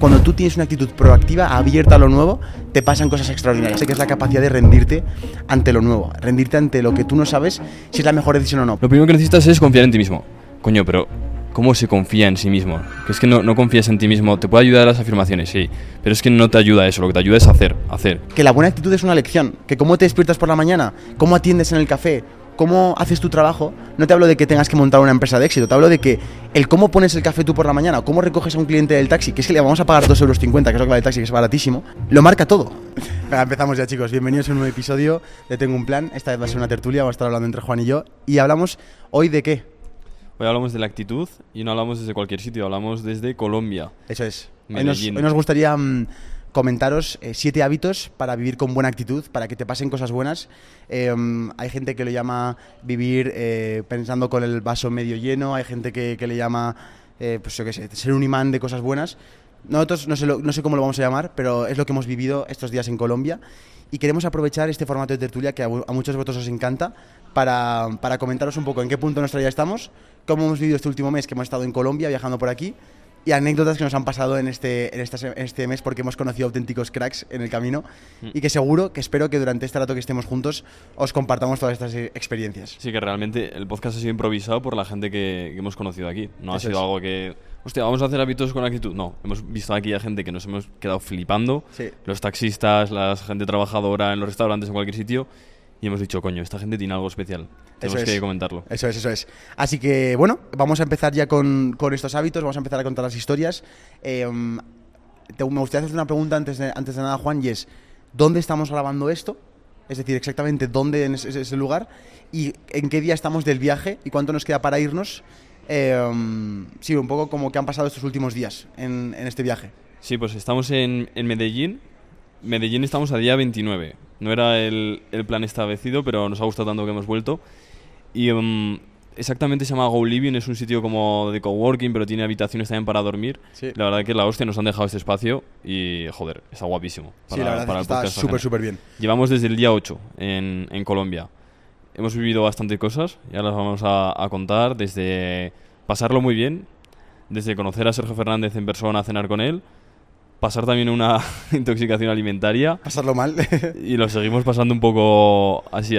cuando tú tienes una actitud proactiva, abierta a lo nuevo, te pasan cosas extraordinarias. Sé que es la capacidad de rendirte ante lo nuevo, rendirte ante lo que tú no sabes si es la mejor decisión o no. Lo primero que necesitas es confiar en ti mismo. Coño, pero ¿cómo se confía en sí mismo? Que es que no confías en ti mismo. Te puede ayudar las afirmaciones, sí, pero es que no te ayuda eso. Lo que te ayuda es hacer. Que la buena actitud es una lección. Que cómo te despiertas por la mañana, cómo atiendes en el café, cómo haces tu trabajo. No te hablo de que tengas que montar una empresa de éxito, te hablo de que el cómo pones el café tú por la mañana, o cómo recoges a un cliente del taxi, que es que le vamos a pagar 2,50 €, que es lo que vale el taxi, que es baratísimo, lo marca todo. Venga, empezamos ya, chicos. Bienvenidos a un nuevo episodio de Tengo un Plan. Esta vez va a ser una tertulia, vamos a estar hablando entre Juan y yo. Y hablamos hoy de ¿qué? Hoy hablamos de la actitud y no hablamos desde cualquier sitio, hablamos desde Colombia. Eso es. Hoy Medellín. nos gustaría comentaros 7 hábitos para vivir con buena actitud, para que te pasen cosas buenas. Hay gente que lo llama vivir pensando con el vaso medio lleno, hay gente que le llama, pues yo qué sé, ser un imán de cosas buenas. Nosotros no sé cómo lo vamos a llamar, pero es lo que hemos vivido estos días en Colombia y queremos aprovechar este formato de tertulia que a muchos de vosotros os encanta para comentaros un poco en qué punto de nuestra vida estamos, cómo hemos vivido este último mes que hemos estado en Colombia viajando por aquí y anécdotas que nos han pasado en este mes porque hemos conocido auténticos cracks en el camino y que espero que durante este rato que estemos juntos os compartamos todas estas experiencias. Sí, que realmente el podcast ha sido improvisado por la gente que hemos conocido aquí. No ha sido algo que, hostia, vamos a hacer hábitos con actitud. No, hemos visto aquí a gente que nos hemos quedado flipando. Sí. Los taxistas, la gente trabajadora en los restaurantes, en cualquier sitio. Y hemos dicho, coño, esta gente tiene algo especial. Tenemos que comentarlo. Eso es. Así que, bueno, vamos a empezar ya con estos hábitos, vamos a empezar a contar las historias. Me gustaría hacer una pregunta antes de nada, Juan, y es, ¿dónde estamos grabando esto? Es decir, exactamente dónde es ese lugar y en qué día estamos del viaje y cuánto nos queda para irnos. Sí, un poco como que han pasado estos últimos días en este viaje. Sí, pues estamos en Medellín. Medellín estamos a día 29. No era el plan establecido, pero nos ha gustado tanto que hemos vuelto. Y exactamente se llama Go Living, es un sitio como de coworking, pero tiene habitaciones también para dormir. Sí. La verdad que la hostia, nos han dejado este espacio y, joder, está guapísimo. Sí, la verdad es que está súper bien. Llevamos desde el día 8 en Colombia. Hemos vivido bastantes cosas, ya las vamos a contar, desde pasarlo muy bien, desde conocer a Sergio Fernández en persona, a cenar con él, pasar también una intoxicación alimentaria. Pasarlo mal. Y lo seguimos pasando un poco así.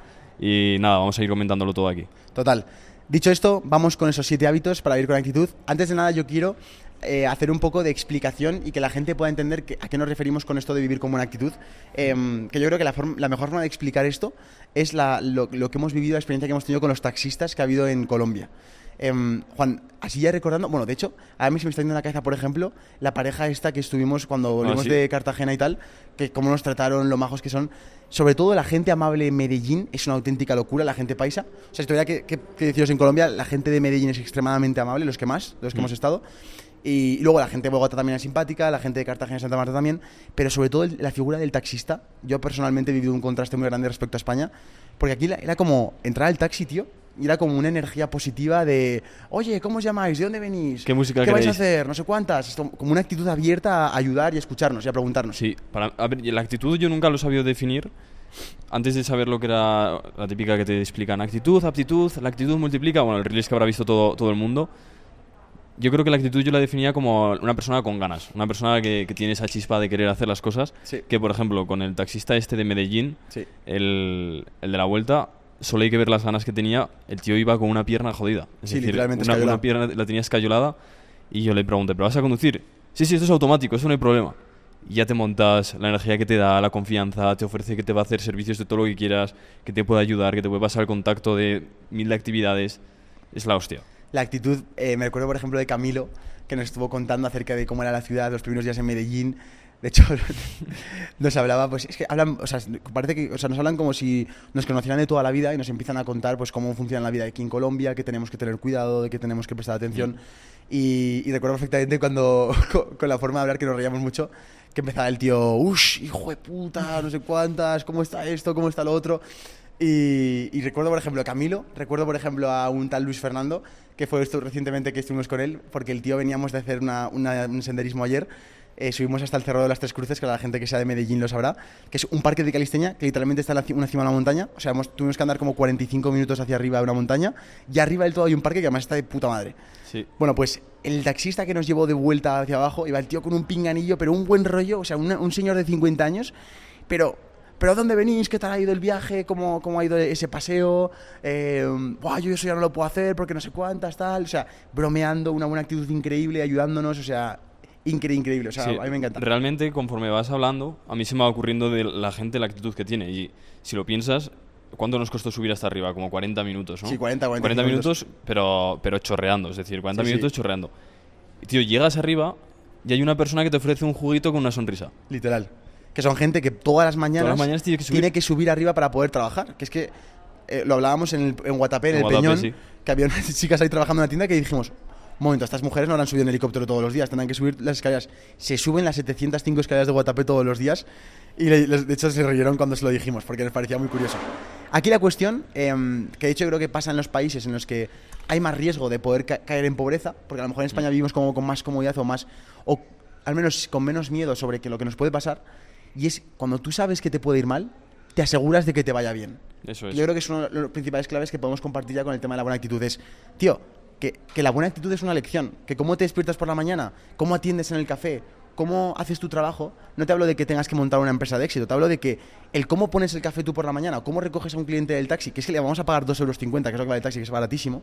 Y nada, vamos a ir comentándolo todo aquí. Total. Dicho esto, vamos con esos 7 hábitos para vivir con actitud. Antes de nada, yo quiero hacer un poco de explicación y que la gente pueda entender a qué nos referimos con esto de vivir con buena actitud. Que yo creo que la mejor forma de explicar esto es lo que hemos vivido, la experiencia que hemos tenido con los taxistas que ha habido en Colombia. Juan, así ya recordando, bueno, de hecho, a mí se me está yendo en la cabeza, por ejemplo, la pareja esta que estuvimos cuando volvimos de Cartagena y tal, que cómo nos trataron, lo majos que son. Sobre todo la gente amable en Medellín es una auténtica locura, la gente paisa. O sea, estoy que deciros en Colombia, la gente de Medellín es extremadamente amable, los que hemos estado. Y luego la gente de Bogotá también es simpática, la gente de Cartagena y Santa Marta también, pero sobre todo la figura del taxista. Yo personalmente he vivido un contraste muy grande respecto a España, porque aquí era como entrar al taxi, tío, y era como una energía positiva de, oye, ¿cómo os llamáis? ¿De dónde venís? ¿Qué música ¿Qué queréis? vais a hacer? No sé cuántas. Como una actitud abierta a ayudar y a escucharnos y a preguntarnos. Sí, a ver, la actitud yo nunca lo he sabido definir. Antes de saber lo que era la típica que te explican actitud, aptitud, la actitud multiplica, bueno, el release que habrá visto todo el mundo. Yo creo que la actitud yo la definía como una persona con ganas, una persona que tiene esa chispa de querer hacer las cosas. Sí. Que, por ejemplo, con el taxista este de Medellín, sí, el de la vuelta, solo hay que ver las ganas que tenía. El tío iba con una pierna jodida. Es decir, literalmente una pierna la tenía escayolada. Y yo le pregunté, ¿pero vas a conducir? Sí, esto es automático, eso no hay problema. Y ya te montas, la energía que te da, la confianza, te ofrece que te va a hacer servicios de todo lo que quieras, que te puede ayudar, que te puede pasar el contacto de 1000 actividades. Es la hostia. La actitud, me acuerdo por ejemplo de Camilo, que nos estuvo contando acerca de cómo era la ciudad, los primeros días en Medellín. De hecho, nos hablaba, pues es que hablan, o sea, parece que, o sea, nos hablan como si nos conocieran de toda la vida y nos empiezan a contar pues cómo funciona la vida aquí en Colombia, que tenemos que tener cuidado, de que tenemos que prestar atención. Y recuerdo perfectamente cuando, con la forma de hablar, que nos reíamos mucho, que empezaba el tío, ush, hijo de puta, no sé cuántas, cómo está esto, cómo está lo otro. Y recuerdo, por ejemplo, a Camilo, recuerdo, por ejemplo, a un tal Luis Fernando, que fue esto recientemente que estuvimos con él, porque el tío veníamos de hacer un senderismo ayer, subimos hasta el Cerro de las Tres Cruces, que la gente que sea de Medellín lo sabrá, que es un parque de calistenia que literalmente está en una cima de una montaña. O sea, tuvimos que andar como 45 minutos hacia arriba de una montaña, y arriba del todo hay un parque que además está de puta madre. Sí. Bueno, pues el taxista que nos llevó de vuelta hacia abajo, iba el tío con un pinganillo, pero un buen rollo, o sea, un señor de 50 años, pero ¿a dónde venís? ¿Qué tal ha ido el viaje? ¿Cómo ha ido ese paseo? Yo eso ya no lo puedo hacer porque no sé cuántas, tal. O sea, bromeando, una buena actitud increíble, ayudándonos, o sea, increíble. O sea, Sí, a mí me encanta. realmente, conforme vas hablando, a mí se me va ocurriendo de la gente la actitud que tiene. Y si lo piensas, ¿cuánto nos costó subir hasta arriba? Como 40 minutos, ¿no? Sí, 40 minutos, pero chorreando. Es decir, 40 Sí, minutos sí. chorreando. Y, tío, llegas arriba y hay una persona que te ofrece un juguito con una sonrisa. Literal. Que son gente que todas las mañanas tiene que subir arriba para poder trabajar. Que es que lo hablábamos en Guatapé, en el Guatapé, Peñón, sí. que había unas chicas ahí trabajando en una tienda que dijimos, un momento, estas mujeres no habrán subido en helicóptero todos los días, tendrán que subir las escaleras. Se suben las 705 escaleras de Guatapé todos los días, y de hecho se rieron cuando se lo dijimos, porque les parecía muy curioso. Aquí la cuestión, que de hecho creo que pasa en los países en los que hay más riesgo de poder caer en pobreza, porque a lo mejor en España vivimos como con más comodidad o al menos con menos miedo sobre lo que nos puede pasar, y es cuando tú sabes que te puede ir mal, te aseguras de que te vaya bien. Eso es. Yo creo que es una de las principales claves que podemos compartir ya con el tema de la buena actitud. Es, tío, que la buena actitud es una lección. Que cómo te despiertas por la mañana, cómo atiendes en el café, cómo haces tu trabajo. No te hablo de que tengas que montar una empresa de éxito. Te hablo de que el cómo pones el café tú por la mañana, o cómo recoges a un cliente del taxi, que es que le vamos a pagar 2,50 €, que es lo que vale el taxi, que es baratísimo,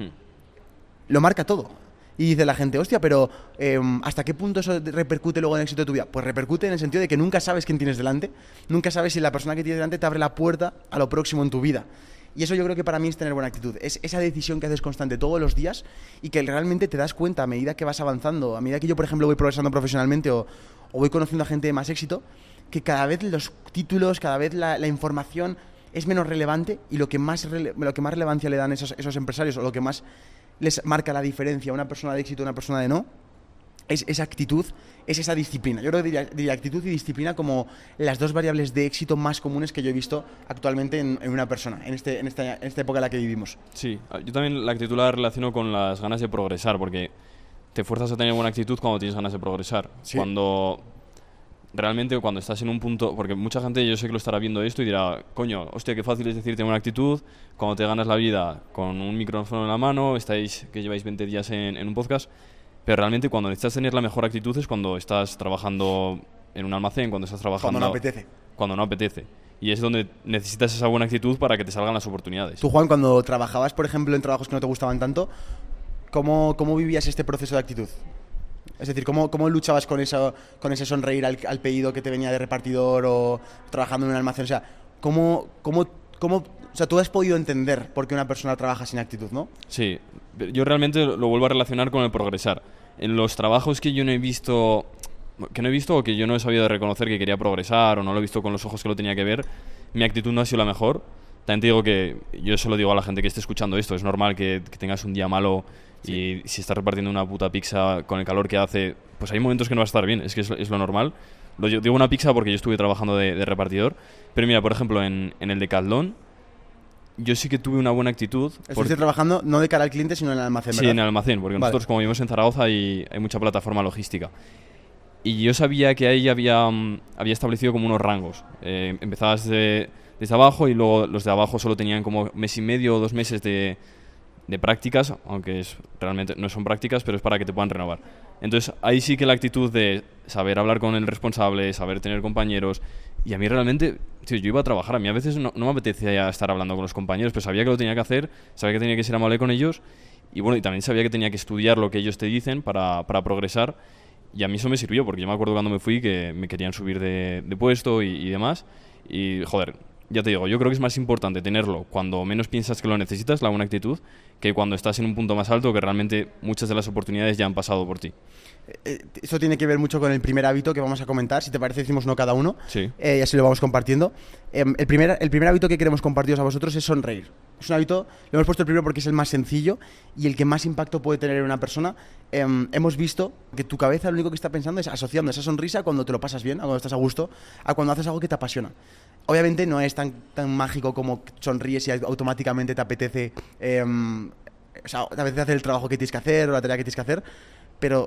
lo marca todo. Y dice la gente, hostia, pero ¿hasta qué punto eso repercute luego en el éxito de tu vida? Pues repercute en el sentido de que nunca sabes quién tienes delante, nunca sabes si la persona que tienes delante te abre la puerta a lo próximo en tu vida. Y eso yo creo que para mí es tener buena actitud. Es esa decisión que haces constante todos los días y que realmente te das cuenta a medida que vas avanzando, a medida que yo, por ejemplo, voy progresando profesionalmente o voy conociendo a gente de más éxito, que cada vez los títulos, cada vez la información es menos relevante, y lo que más relevancia le dan esos empresarios, o lo que más les marca la diferencia a una persona de éxito y una persona de no, es esa actitud, es esa disciplina. Yo creo que diría actitud y disciplina como las dos variables de éxito más comunes que yo he visto actualmente en una persona, en esta época en la que vivimos. Sí, yo también la actitud la relaciono con las ganas de progresar, porque te fuerzas a tener buena actitud cuando tienes ganas de progresar. Sí. Cuando estás en un punto, porque mucha gente yo sé que lo estará viendo esto y dirá, coño, hostia, qué fácil es decir tener buena actitud cuando te ganas la vida con un micrófono en la mano, que lleváis 20 días en un podcast, pero realmente cuando necesitas tener la mejor actitud es cuando estás trabajando en un almacén, cuando estás trabajando... Cuando no apetece. Y es donde necesitas esa buena actitud para que te salgan las oportunidades. Tú, Juan, cuando trabajabas, por ejemplo, en trabajos que no te gustaban tanto, ¿cómo vivías este proceso de actitud? Es decir, ¿cómo luchabas con ese sonreír al pedido que te venía de repartidor o trabajando en un almacén? O sea, o sea, tú has podido entender por qué una persona trabaja sin actitud, ¿no? Sí, yo realmente lo vuelvo a relacionar con el progresar. En los trabajos que yo no he visto o que yo no he sabido reconocer que quería progresar o no lo he visto con los ojos que lo tenía que ver, mi actitud no ha sido la mejor. También te digo que yo se lo digo a la gente que esté escuchando esto, es normal que tengas un día malo. Sí. Y si estás repartiendo una puta pizza con el calor que hace, pues hay momentos que no va a estar bien, es que es lo normal. Yo digo una pizza porque yo estuve trabajando de repartidor, pero mira, por ejemplo, en el Decathlon, yo sí que tuve una buena actitud. Estuviste trabajando no de cara al cliente, sino en el almacén, ¿verdad? Sí, en el almacén, porque nosotros, como vivimos en Zaragoza, hay mucha plataforma logística. Y yo sabía que ahí había establecido como unos rangos. Empezabas desde abajo y luego los de abajo solo tenían como mes y medio o 2 meses de prácticas, aunque realmente no son prácticas, pero es para que te puedan renovar. Entonces ahí sí que la actitud de saber hablar con el responsable, saber tener compañeros, y a mí realmente, tío, yo iba a trabajar, a mí a veces no me apetecía estar hablando con los compañeros, pero sabía que lo tenía que hacer, sabía que tenía que ser amable con ellos, y bueno, y también sabía que tenía que estudiar lo que ellos te dicen para progresar, y a mí eso me sirvió, porque yo me acuerdo cuando me fui que me querían subir de puesto y demás, y joder, ya te digo, yo creo que es más importante tenerlo cuando menos piensas que lo necesitas, la buena actitud, que cuando estás en un punto más alto, que realmente muchas de las oportunidades ya han pasado por ti. Esto tiene que ver mucho con el primer hábito que vamos a comentar. Si te parece, decimos uno cada uno. Sí. Y así lo vamos compartiendo. El primer hábito que queremos compartiros a vosotros es sonreír. Es un hábito, lo hemos puesto el primero porque es el más sencillo y el que más impacto puede tener en una persona. Hemos visto que tu cabeza lo único que está pensando es asociando esa sonrisa cuando te lo pasas bien, a cuando estás a gusto, a cuando haces algo que te apasiona. Obviamente no es tan mágico como sonríes y automáticamente te apetece, te apetece hacer el trabajo que tienes que hacer o la tarea que tienes que hacer, pero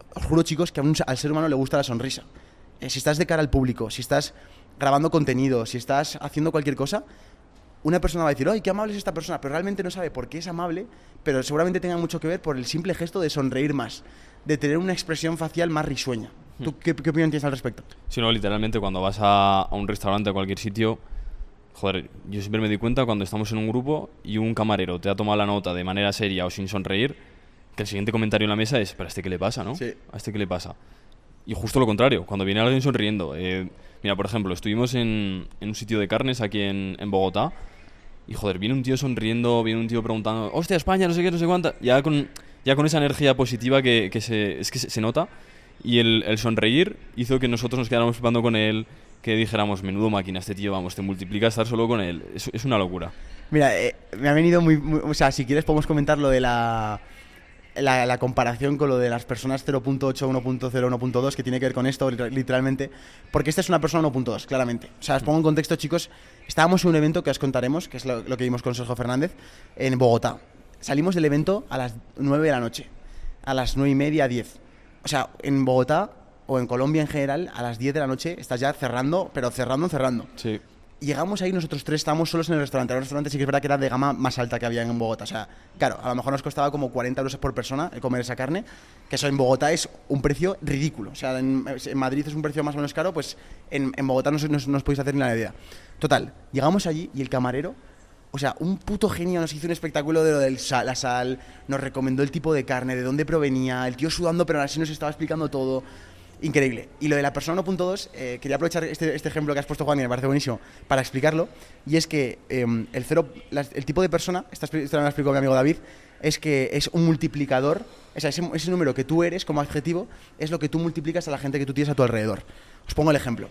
os juro, chicos, que al ser humano le gusta la sonrisa. Si estás de cara al público, si estás grabando contenido, si estás haciendo cualquier cosa, una persona va a decir, ¡ay, qué amable es esta persona! Pero realmente no sabe por qué es amable, pero seguramente tenga mucho que ver por el simple gesto de sonreír más, de tener una expresión facial más risueña. ¿Tú qué opinión tienes al respecto? Sí, no, literalmente cuando vas a un restaurante o cualquier sitio, joder, yo siempre me doy cuenta cuando estamos en un grupo y un camarero te ha tomado la nota de manera seria o sin sonreír, que el siguiente comentario en la mesa es, ¿pero a este qué le pasa, no? Sí. ¿A este qué le pasa? Y justo lo contrario, cuando viene alguien sonriendo. Mira, por ejemplo, estuvimos en un sitio de carnes aquí en Bogotá y, joder, viene un tío sonriendo, viene un tío preguntando, hostia, España, no sé qué, no sé cuánta. Ya con esa energía positiva que se nota. Y el sonreír hizo que nosotros nos quedáramos flipando con él, que dijéramos, menudo máquina este tío, vamos, te multiplica estar solo con él. Es una locura. Mira, me ha venido o sea, si quieres podemos comentar lo de la comparación con lo de las personas 0.8, 1.0, 1.2, que tiene que ver con esto, literalmente, porque esta es una persona 1.2, claramente. O sea, os pongo en contexto, chicos, estábamos en un evento que os contaremos, que es lo que vimos con Sergio Fernández, en Bogotá. Salimos del evento a las 9 de la noche, a las 9:30, 10. O sea, en Bogotá o en Colombia en general, a las 10 de la noche estás ya cerrando, pero cerrando. Sí. Llegamos ahí, nosotros tres estábamos solos en el restaurante. El restaurante sí que es verdad que era de gama más alta que había en Bogotá. O sea, claro, a lo mejor nos costaba como 40 euros por persona el comer esa carne, que eso en Bogotá es un precio ridículo. O sea, en Madrid es un precio más o menos caro, pues en Bogotá no os podéis hacer ni la idea. Total, llegamos allí y el camarero, o sea, un puto genio, nos hizo un espectáculo de lo de la sal, nos recomendó el tipo de carne, de dónde provenía, el tío sudando, pero aún así nos estaba explicando todo. Increíble. Y lo de la persona 1.2, quería aprovechar este ejemplo que has puesto, Juan, y me parece buenísimo, para explicarlo. Y es que el tipo de persona, esta me lo explicó mi amigo David, es que es un multiplicador. O sea, ese número que tú eres como adjetivo es lo que tú multiplicas a la gente que tú tienes a tu alrededor. Os pongo el ejemplo.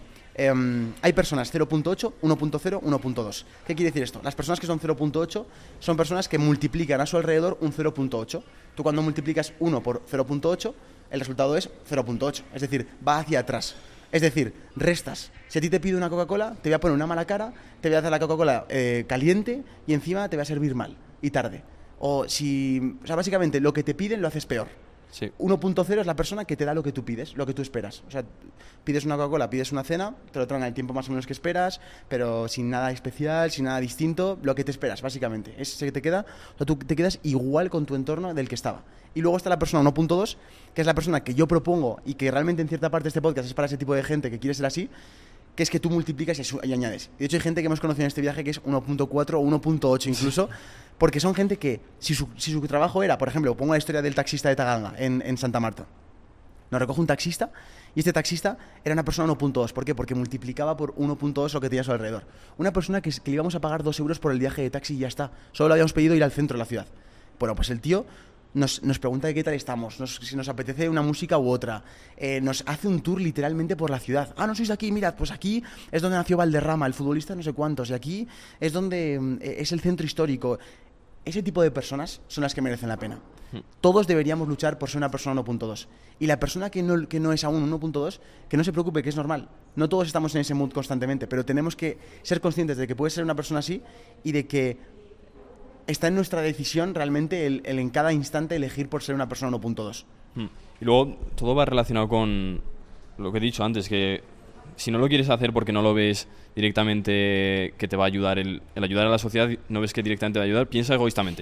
Hay personas 0.8, 1.0, 1.2. ¿Qué quiere decir esto? Las personas que son 0.8 son personas que multiplican a su alrededor un 0.8. Tú cuando multiplicas 1 por 0.8, el resultado es 0.8. Es decir, va hacia atrás. Es decir, restas. Si a ti te pido una Coca-Cola, te voy a poner una mala cara, te voy a hacer la Coca-Cola caliente y encima te voy a servir mal y tarde. O sea, básicamente lo que te piden lo haces peor. Sí. 1.0 es la persona que te da lo que tú pides, lo que tú esperas. O sea, pides una Coca-Cola, pides una cena, te lo traen al tiempo más o menos que esperas, pero sin nada especial, sin nada distinto, lo que te esperas, básicamente. Es que te queda, o sea, tú te quedas igual con tu entorno del que estaba. Y luego está la persona 1.2, que es la persona que yo propongo y que realmente en cierta parte de este podcast es para ese tipo de gente que quiere ser así, que es que tú multiplicas y añades. Y de hecho hay gente que hemos conocido en este viaje que es 1.4 o 1.8 incluso, porque son gente que, si su trabajo era, por ejemplo, pongo la historia del taxista de Taganga en Santa Marta. Nos recoge un taxista y este taxista era una persona 1.2. ¿Por qué? Porque multiplicaba por 1.2 lo que tenía a su alrededor. Una persona que le íbamos a pagar 2 euros por el viaje de taxi y ya está. Solo le habíamos pedido ir al centro de la ciudad. Bueno, pues el tío nos pregunta de qué tal estamos, si nos apetece una música u otra. Nos hace un tour literalmente por la ciudad. Ah, no sois de aquí, mirad, pues aquí es donde nació Valderrama, el futbolista no sé cuántos, y aquí es donde es el centro histórico. Ese tipo de personas son las que merecen la pena. Todos deberíamos luchar por ser una persona 1.2. Y la persona que no es aún 1.2, que no se preocupe, que es normal. No todos estamos en ese mood constantemente, pero tenemos que ser conscientes de que puede ser una persona así y de que está en nuestra decisión realmente el en cada instante elegir por ser una persona 1.2. Y luego todo va relacionado con lo que he dicho antes, que si no lo quieres hacer porque no lo ves directamente que te va a ayudar, el ayudar a la sociedad, no ves que directamente te va a ayudar, piensa egoístamente.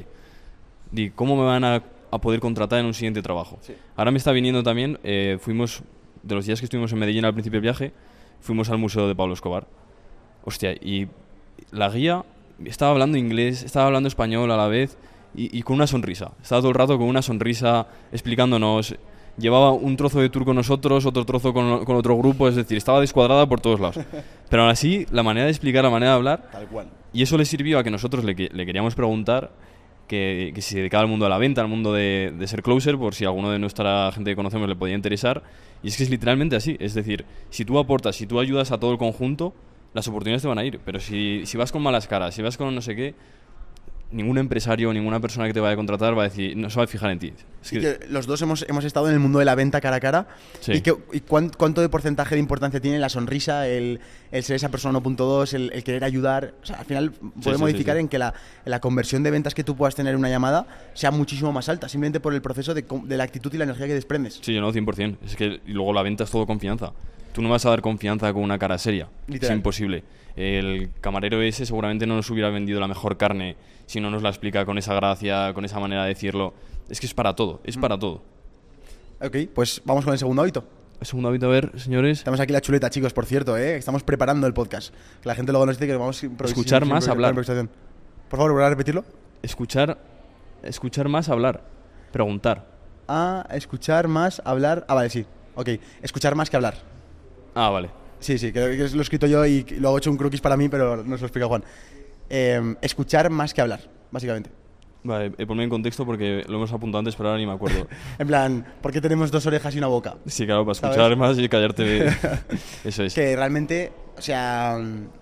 Di, ¿cómo me van a poder contratar en un siguiente trabajo? Sí. Ahora me está viniendo también, fuimos, de los días que estuvimos en Medellín al principio del viaje, fuimos al museo de Pablo Escobar. Hostia, y la guía estaba hablando inglés, estaba hablando español a la vez y con una sonrisa. Estaba todo el rato con una sonrisa explicándonos. Llevaba un trozo de tour con nosotros, otro trozo con otro grupo, es decir, estaba descuadrada por todos lados. Pero aún así, la manera de explicar, la manera de hablar, tal cual. Y eso le sirvió a que nosotros le queríamos preguntar que si se dedicaba al mundo de la venta, al mundo de ser closer, por si a alguno de nuestra gente que conocemos le podía interesar. Y es que es literalmente así, es decir, si tú aportas, si tú ayudas a todo el conjunto, las oportunidades te van a ir. Pero si vas con malas caras, si vas con no sé qué, ningún empresario, ninguna persona que te vaya a contratar va a decir, no se va a fijar en ti. Es Y que los dos hemos estado en el mundo de la venta cara a cara. Sí. ¿Y cuánto de porcentaje de importancia tiene la sonrisa, el ser esa persona 1.2, el querer ayudar? O sea, al final puede modificar en que la conversión de ventas que tú puedas tener en una llamada sea muchísimo más alta, simplemente por el proceso de la actitud y la energía que desprendes. Sí, no, 100%. Es que y luego la venta es todo confianza. Tú no vas a dar confianza con una cara seria. Literal. Es imposible. El camarero ese seguramente no nos hubiera vendido la mejor carne si no nos la explica con esa gracia, con esa manera de decirlo. Es que es para todo, es para todo. Ok, pues vamos con el segundo hábito. El segundo hábito, a ver, señores. Estamos aquí la chuleta, chicos, por cierto, estamos preparando el podcast. Que la gente luego nos dice que vamos Escuchar más, hablar. Por favor, ¿volver a repetirlo? Escuchar más, hablar. Preguntar. Escuchar más, hablar. Vale, sí. Ok, escuchar más que hablar. Vale. Sí, creo que lo he escrito yo y luego he hecho un croquis para mí, pero nos lo explica Juan. Escuchar más que hablar, básicamente. Vale, ponme en contexto porque lo hemos apuntado antes, pero ahora ni me acuerdo. En plan, ¿por qué tenemos 2 orejas y una boca? Sí, claro, para escuchar ¿Sabes? más y callarte. Eso es. Que realmente, o sea...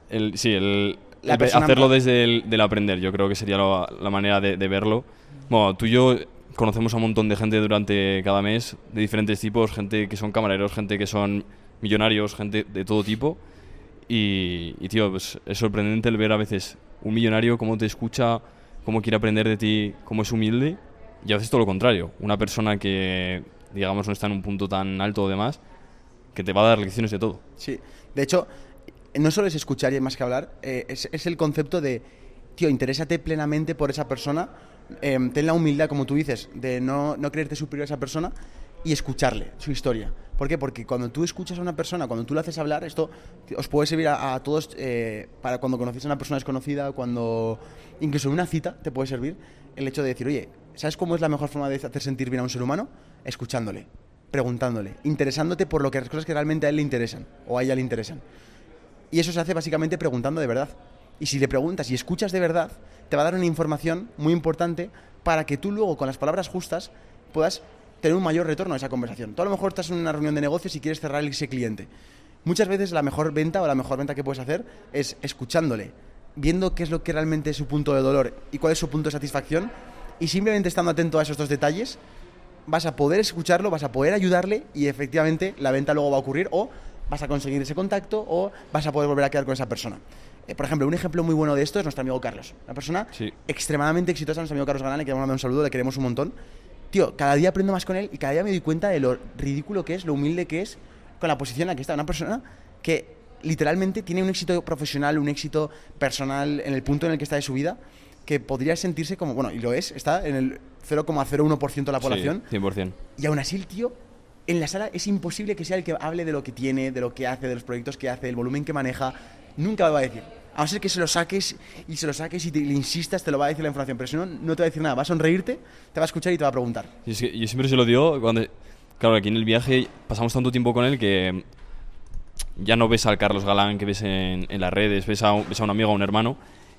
Hacerlo desde el aprender, yo creo que sería la manera de verlo. Bueno, tú y yo conocemos a un montón de gente durante cada mes, de diferentes tipos, gente que son camareros, gente que son millonarios, gente de todo tipo. Y tío, pues es sorprendente el ver a veces un millonario cómo te escucha, cómo quiere aprender de ti, cómo es humilde, y a veces todo lo contrario. Una persona que, digamos, no está en un punto tan alto o demás, que te va a dar lecciones de todo. Sí, de hecho, no solo es escuchar y más que hablar, es el concepto de, tío, interésate plenamente por esa persona, ten la humildad, como tú dices, de no creerte superior a esa persona y escucharle, su historia. ¿Por qué? Porque cuando tú escuchas a una persona, cuando tú le haces hablar, esto os puede servir a todos para cuando conocéis a una persona desconocida, cuando incluso en una cita te puede servir el hecho de decir, oye, ¿sabes cómo es la mejor forma de hacer sentir bien a un ser humano? Escuchándole, preguntándole, interesándote por las cosas que realmente a él le interesan o a ella le interesan. Y eso se hace básicamente preguntando de verdad. Y si le preguntas y escuchas de verdad, te va a dar una información muy importante para que tú luego, con las palabras justas, puedas tener un mayor retorno a esa conversación. Tú a lo mejor estás en una reunión de negocios y quieres cerrar ese cliente. Muchas veces la mejor venta que puedes hacer es escuchándole, viendo qué es lo que realmente es su punto de dolor y cuál es su punto de satisfacción, y simplemente estando atento a esos 2 detalles vas a poder escucharlo, vas a poder ayudarle y efectivamente la venta luego va a ocurrir, o vas a conseguir ese contacto o vas a poder volver a quedar con esa persona. Por ejemplo, un ejemplo muy bueno de esto es nuestro amigo Carlos, una persona extremadamente exitosa, nuestro amigo Carlos Galán, le queremos mandar un saludo, le queremos un montón. Tío, cada día aprendo más con él y cada día me doy cuenta de lo ridículo que es, lo humilde que es con la posición en la que está. Una persona que literalmente tiene un éxito profesional, un éxito personal en el punto en el que está de su vida, que podría sentirse como, bueno, y lo es, está en el 0,01% de la población. Sí, 100%. Y aún así el tío, en la sala es imposible que sea el que hable de lo que tiene, de lo que hace, de los proyectos que hace, del volumen que maneja. Nunca lo va a decir. A no ser que se lo saques y le insistas, te lo va a decir la información. Pero si no, no te va a decir nada. Va a sonreírte, te va a escuchar y te va a preguntar. Y es que yo siempre se lo digo cuando... Claro, aquí en el viaje pasamos tanto tiempo con él que ya no ves al Carlos Galán que ves en las redes, ves a un amigo, a un hermano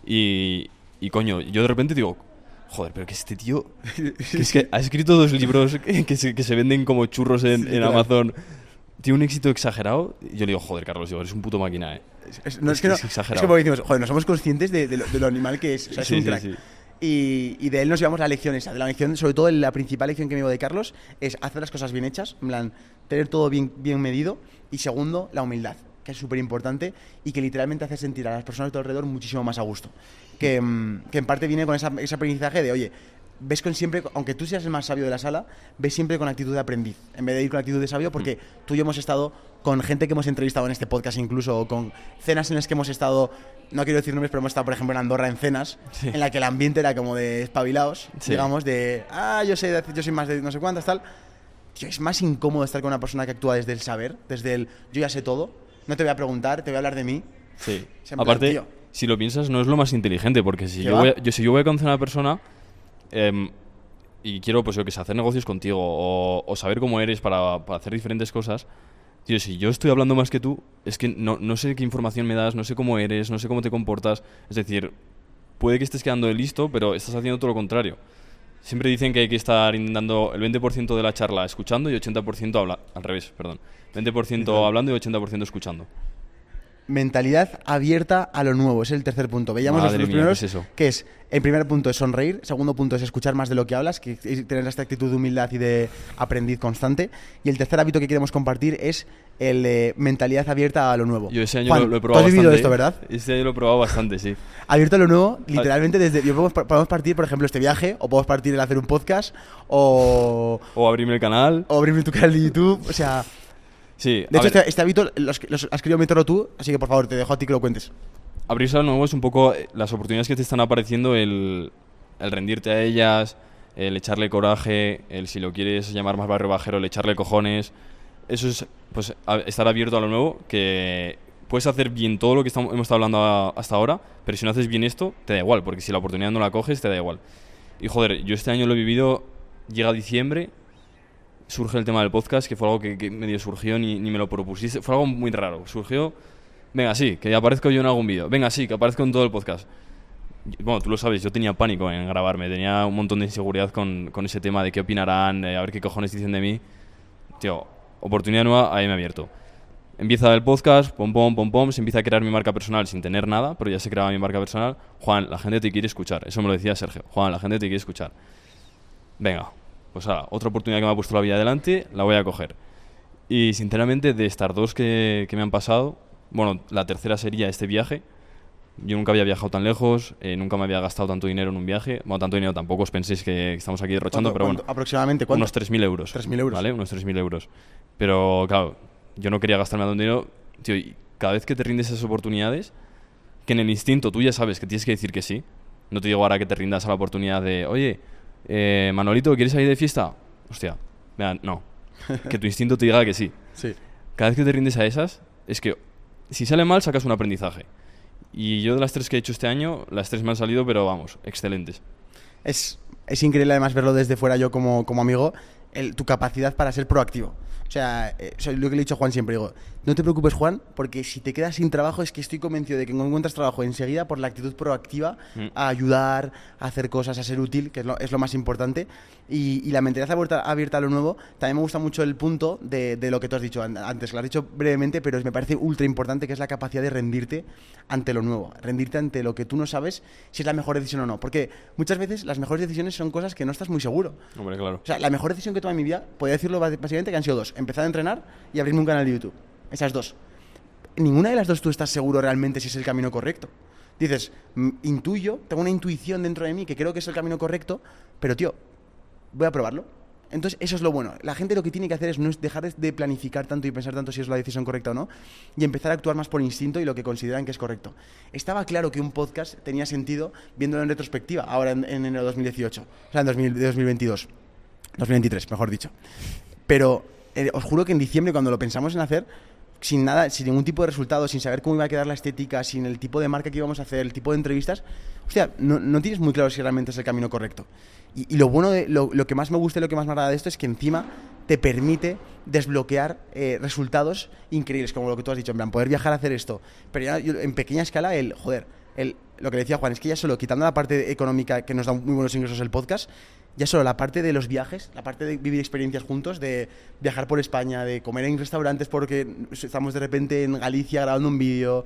y coño, yo de repente digo, joder, pero que este tío que es que ha escrito 2 libros que se venden como churros en Amazon, tiene un éxito exagerado. Y yo le digo, joder, Carlos, eres un puto máquina, Es exagerado. Es que porque decimos, joder, no somos conscientes de lo animal que es. O sea, es un crack. Sí. Y de él nos llevamos la lección esa. De la lección, sobre todo la principal lección que me llevo de Carlos es hacer las cosas bien hechas, en plan, tener todo bien medido. Y segundo, la humildad, que es súper importante y que literalmente hace sentir a las personas de tu alrededor muchísimo más a gusto. Que en parte viene con ese aprendizaje de, oye, ves siempre, aunque tú seas el más sabio de la sala, ves siempre con actitud de aprendiz, en vez de ir con actitud de sabio, porque tú y yo hemos estado con gente que hemos entrevistado en este podcast incluso, o con cenas en las que hemos estado, no quiero decir nombres, pero hemos estado, por ejemplo, en Andorra en cenas, en la que el ambiente era como de espabilados, digamos, de, yo soy más de no sé cuántas, tal. Tío, es más incómodo estar con una persona que actúa desde el saber, desde el, yo ya sé todo, no te voy a preguntar, te voy a hablar de mí. Sí. Plan, aparte, tío, si lo piensas, no es lo más inteligente, porque si yo voy a conocer a una persona y quiero, pues yo que sé, hacer negocios contigo o saber cómo eres para hacer diferentes cosas, tío, si yo estoy hablando más que tú, es que no sé qué información me das, no sé cómo eres, no sé cómo te comportas. Es decir, puede que estés quedando de listo, pero estás haciendo todo lo contrario. Siempre dicen que hay que estar intentando el 20% de la charla escuchando y 80% al revés, perdón. 20% hablando y 80% escuchando. mentalidad abierta a lo nuevo. Es el tercer punto. Veíamos Madre los mía, primeros, ¿qué es eso? que es, el primer punto es sonreír, segundo punto es escuchar más de lo que hablas, que es tener esta actitud de humildad y de aprendiz constante, y el tercer hábito que queremos compartir es el de mentalidad abierta a lo nuevo. Yo ese año Juan, lo he tú probado has vivido bastante. esto, ¿verdad? Este año lo he probado bastante, sí. Abierto a lo nuevo, literalmente desde... Podemos partir, por ejemplo, este viaje, o podemos partir el hacer un podcast, o abrirme el canal. O abrirme tu canal de YouTube, o sea... Sí, de hecho, este hábito los has querido meterlo tú, así que por favor, te dejo a ti que lo cuentes. Abrirse a lo nuevo es un poco las oportunidades que te están apareciendo, el rendirte a ellas, el echarle coraje, el si lo quieres llamar más barrio bajero, el echarle cojones. Eso es pues estar abierto a lo nuevo, que puedes hacer bien todo lo que hemos estado hablando hasta ahora, pero si no haces bien esto, te da igual, porque si la oportunidad no la coges, te da igual. Y joder, yo este año lo he vivido, llega diciembre, surge el tema del podcast, que fue algo que medio surgió, ni me lo propusiste, fue algo muy raro. Surgió, venga, sí, que aparezco yo en algún vídeo, venga, sí, que aparezco en todo el podcast. Bueno, tú lo sabes, yo tenía pánico en grabarme, tenía un montón de inseguridad con ese tema de qué opinarán, a ver qué cojones dicen de mí. Tío, oportunidad nueva, ahí me he abierto. Empieza el podcast, pom, se empieza a crear mi marca personal sin tener nada, pero ya se creaba mi marca personal. Juan, la gente te quiere escuchar, eso me lo decía Sergio. Juan, la gente te quiere escuchar. Venga, pues ahora, otra oportunidad que me ha puesto la vida adelante, la voy a coger. Y sinceramente, de estas dos que me han pasado, bueno, la tercera sería este viaje. Yo nunca había viajado tan lejos, nunca me había gastado tanto dinero en un viaje. Bueno, tanto dinero tampoco os penséis que estamos aquí derrochando, pero bueno. ¿Aproximadamente cuánto? Unos 3.000 euros. 3.000 euros. ¿Vale? Unos 3.000 euros. Pero claro, yo no quería gastarme tanto dinero. Tío, y cada vez que te rindes esas oportunidades, que en el instinto tú ya sabes que tienes que decir que sí. No te digo ahora que te rindas a la oportunidad de, oye, Manolito, ¿quieres salir de fiesta? Hostia, vean, no. Que tu instinto te diga que sí. Sí. Cada vez que te rindes a esas, es que si sale mal, sacas un aprendizaje. Y yo de las 3 que he hecho este año, las 3 me han salido, pero vamos, excelentes. Es increíble además verlo desde fuera yo como amigo, tu capacidad para ser proactivo. O sea, lo que le he dicho a Juan siempre, digo, no te preocupes, Juan, porque si te quedas sin trabajo es que estoy convencido de que no encuentras trabajo enseguida por la actitud proactiva a ayudar, a hacer cosas, a ser útil, que es lo más importante. Y la mentalidad abierta a lo nuevo, también me gusta mucho el punto de lo que tú has dicho antes, lo has dicho brevemente, pero me parece ultra importante, que es la capacidad de rendirte ante lo nuevo, rendirte ante lo que tú no sabes si es la mejor decisión o no. Porque muchas veces las mejores decisiones son cosas que no estás muy seguro. Hombre, claro. O sea, la mejor decisión que he tomado en mi vida, podría decirlo básicamente que han sido dos: empezar a entrenar y abrirme un canal de YouTube. Esas dos. Ninguna de las dos tú estás seguro realmente si es el camino correcto. Dices, intuyo, tengo una intuición dentro de mí que creo que es el camino correcto, pero tío, voy a probarlo. Entonces eso es lo bueno. La gente lo que tiene que hacer es no dejar de planificar tanto y pensar tanto si es la decisión correcta o no, y empezar a actuar más por instinto y lo que consideran que es correcto. Estaba claro que un podcast tenía sentido viéndolo en retrospectiva, ahora en enero de 2018, o sea, en 2022, 2023, mejor dicho. Pero os juro que en diciembre, cuando lo pensamos en hacer, sin nada, sin ningún tipo de resultado, sin saber cómo iba a quedar la estética, sin el tipo de marca que íbamos a hacer, el tipo de entrevistas, hostia, no tienes muy claro si realmente es el camino correcto. Y lo bueno, lo que más me gusta y lo que más me agrada de esto es que encima te permite desbloquear resultados increíbles, como lo que tú has dicho, en plan, poder viajar a hacer esto. Pero ya en pequeña escala, lo que le decía Juan, es que ya solo quitando la parte económica, que nos da muy buenos ingresos el podcast, ya solo la parte de los viajes, la parte de vivir experiencias juntos, de viajar por España, de comer en restaurantes porque estamos de repente en Galicia grabando un vídeo,